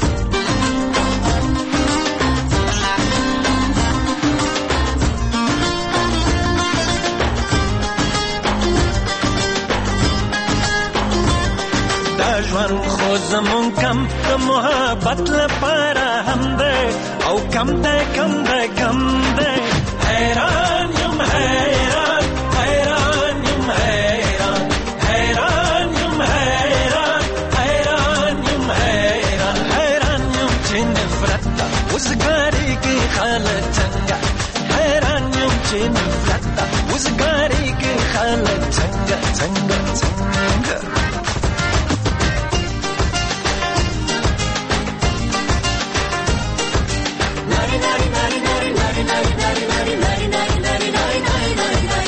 ژوند خو زمون کم د محبت لپاره هم ده او کم ده کم ده کم ده حیران یم حیران حیران یم حیران حیران یم حیران حیران یم حیران حیران یم چې نفرت وزګار چې نفرت ده وزګاری کې خلک څنګه څنګه څنګه ناری ناری ناری ناری ناری ناری ناری ناری ناری ناری ناری ناری ناری ناری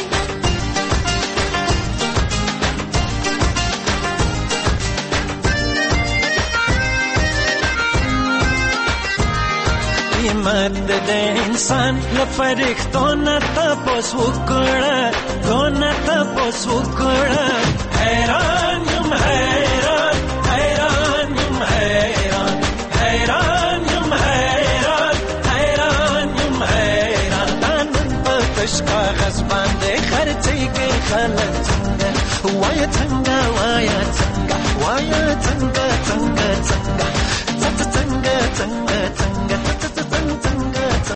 مرد د انسان لفرښتو نه تاسو وکړه دونه تاسو وکړه حیران یم حیران حیران یم حیران حیران یم حیران حیران یم حیران نن په تش کاغذ باندې خرڅې کې خلک څنګه وای څنګه وای څنګه وای څنګه څنګه څنګه څنګه څنګه څنګه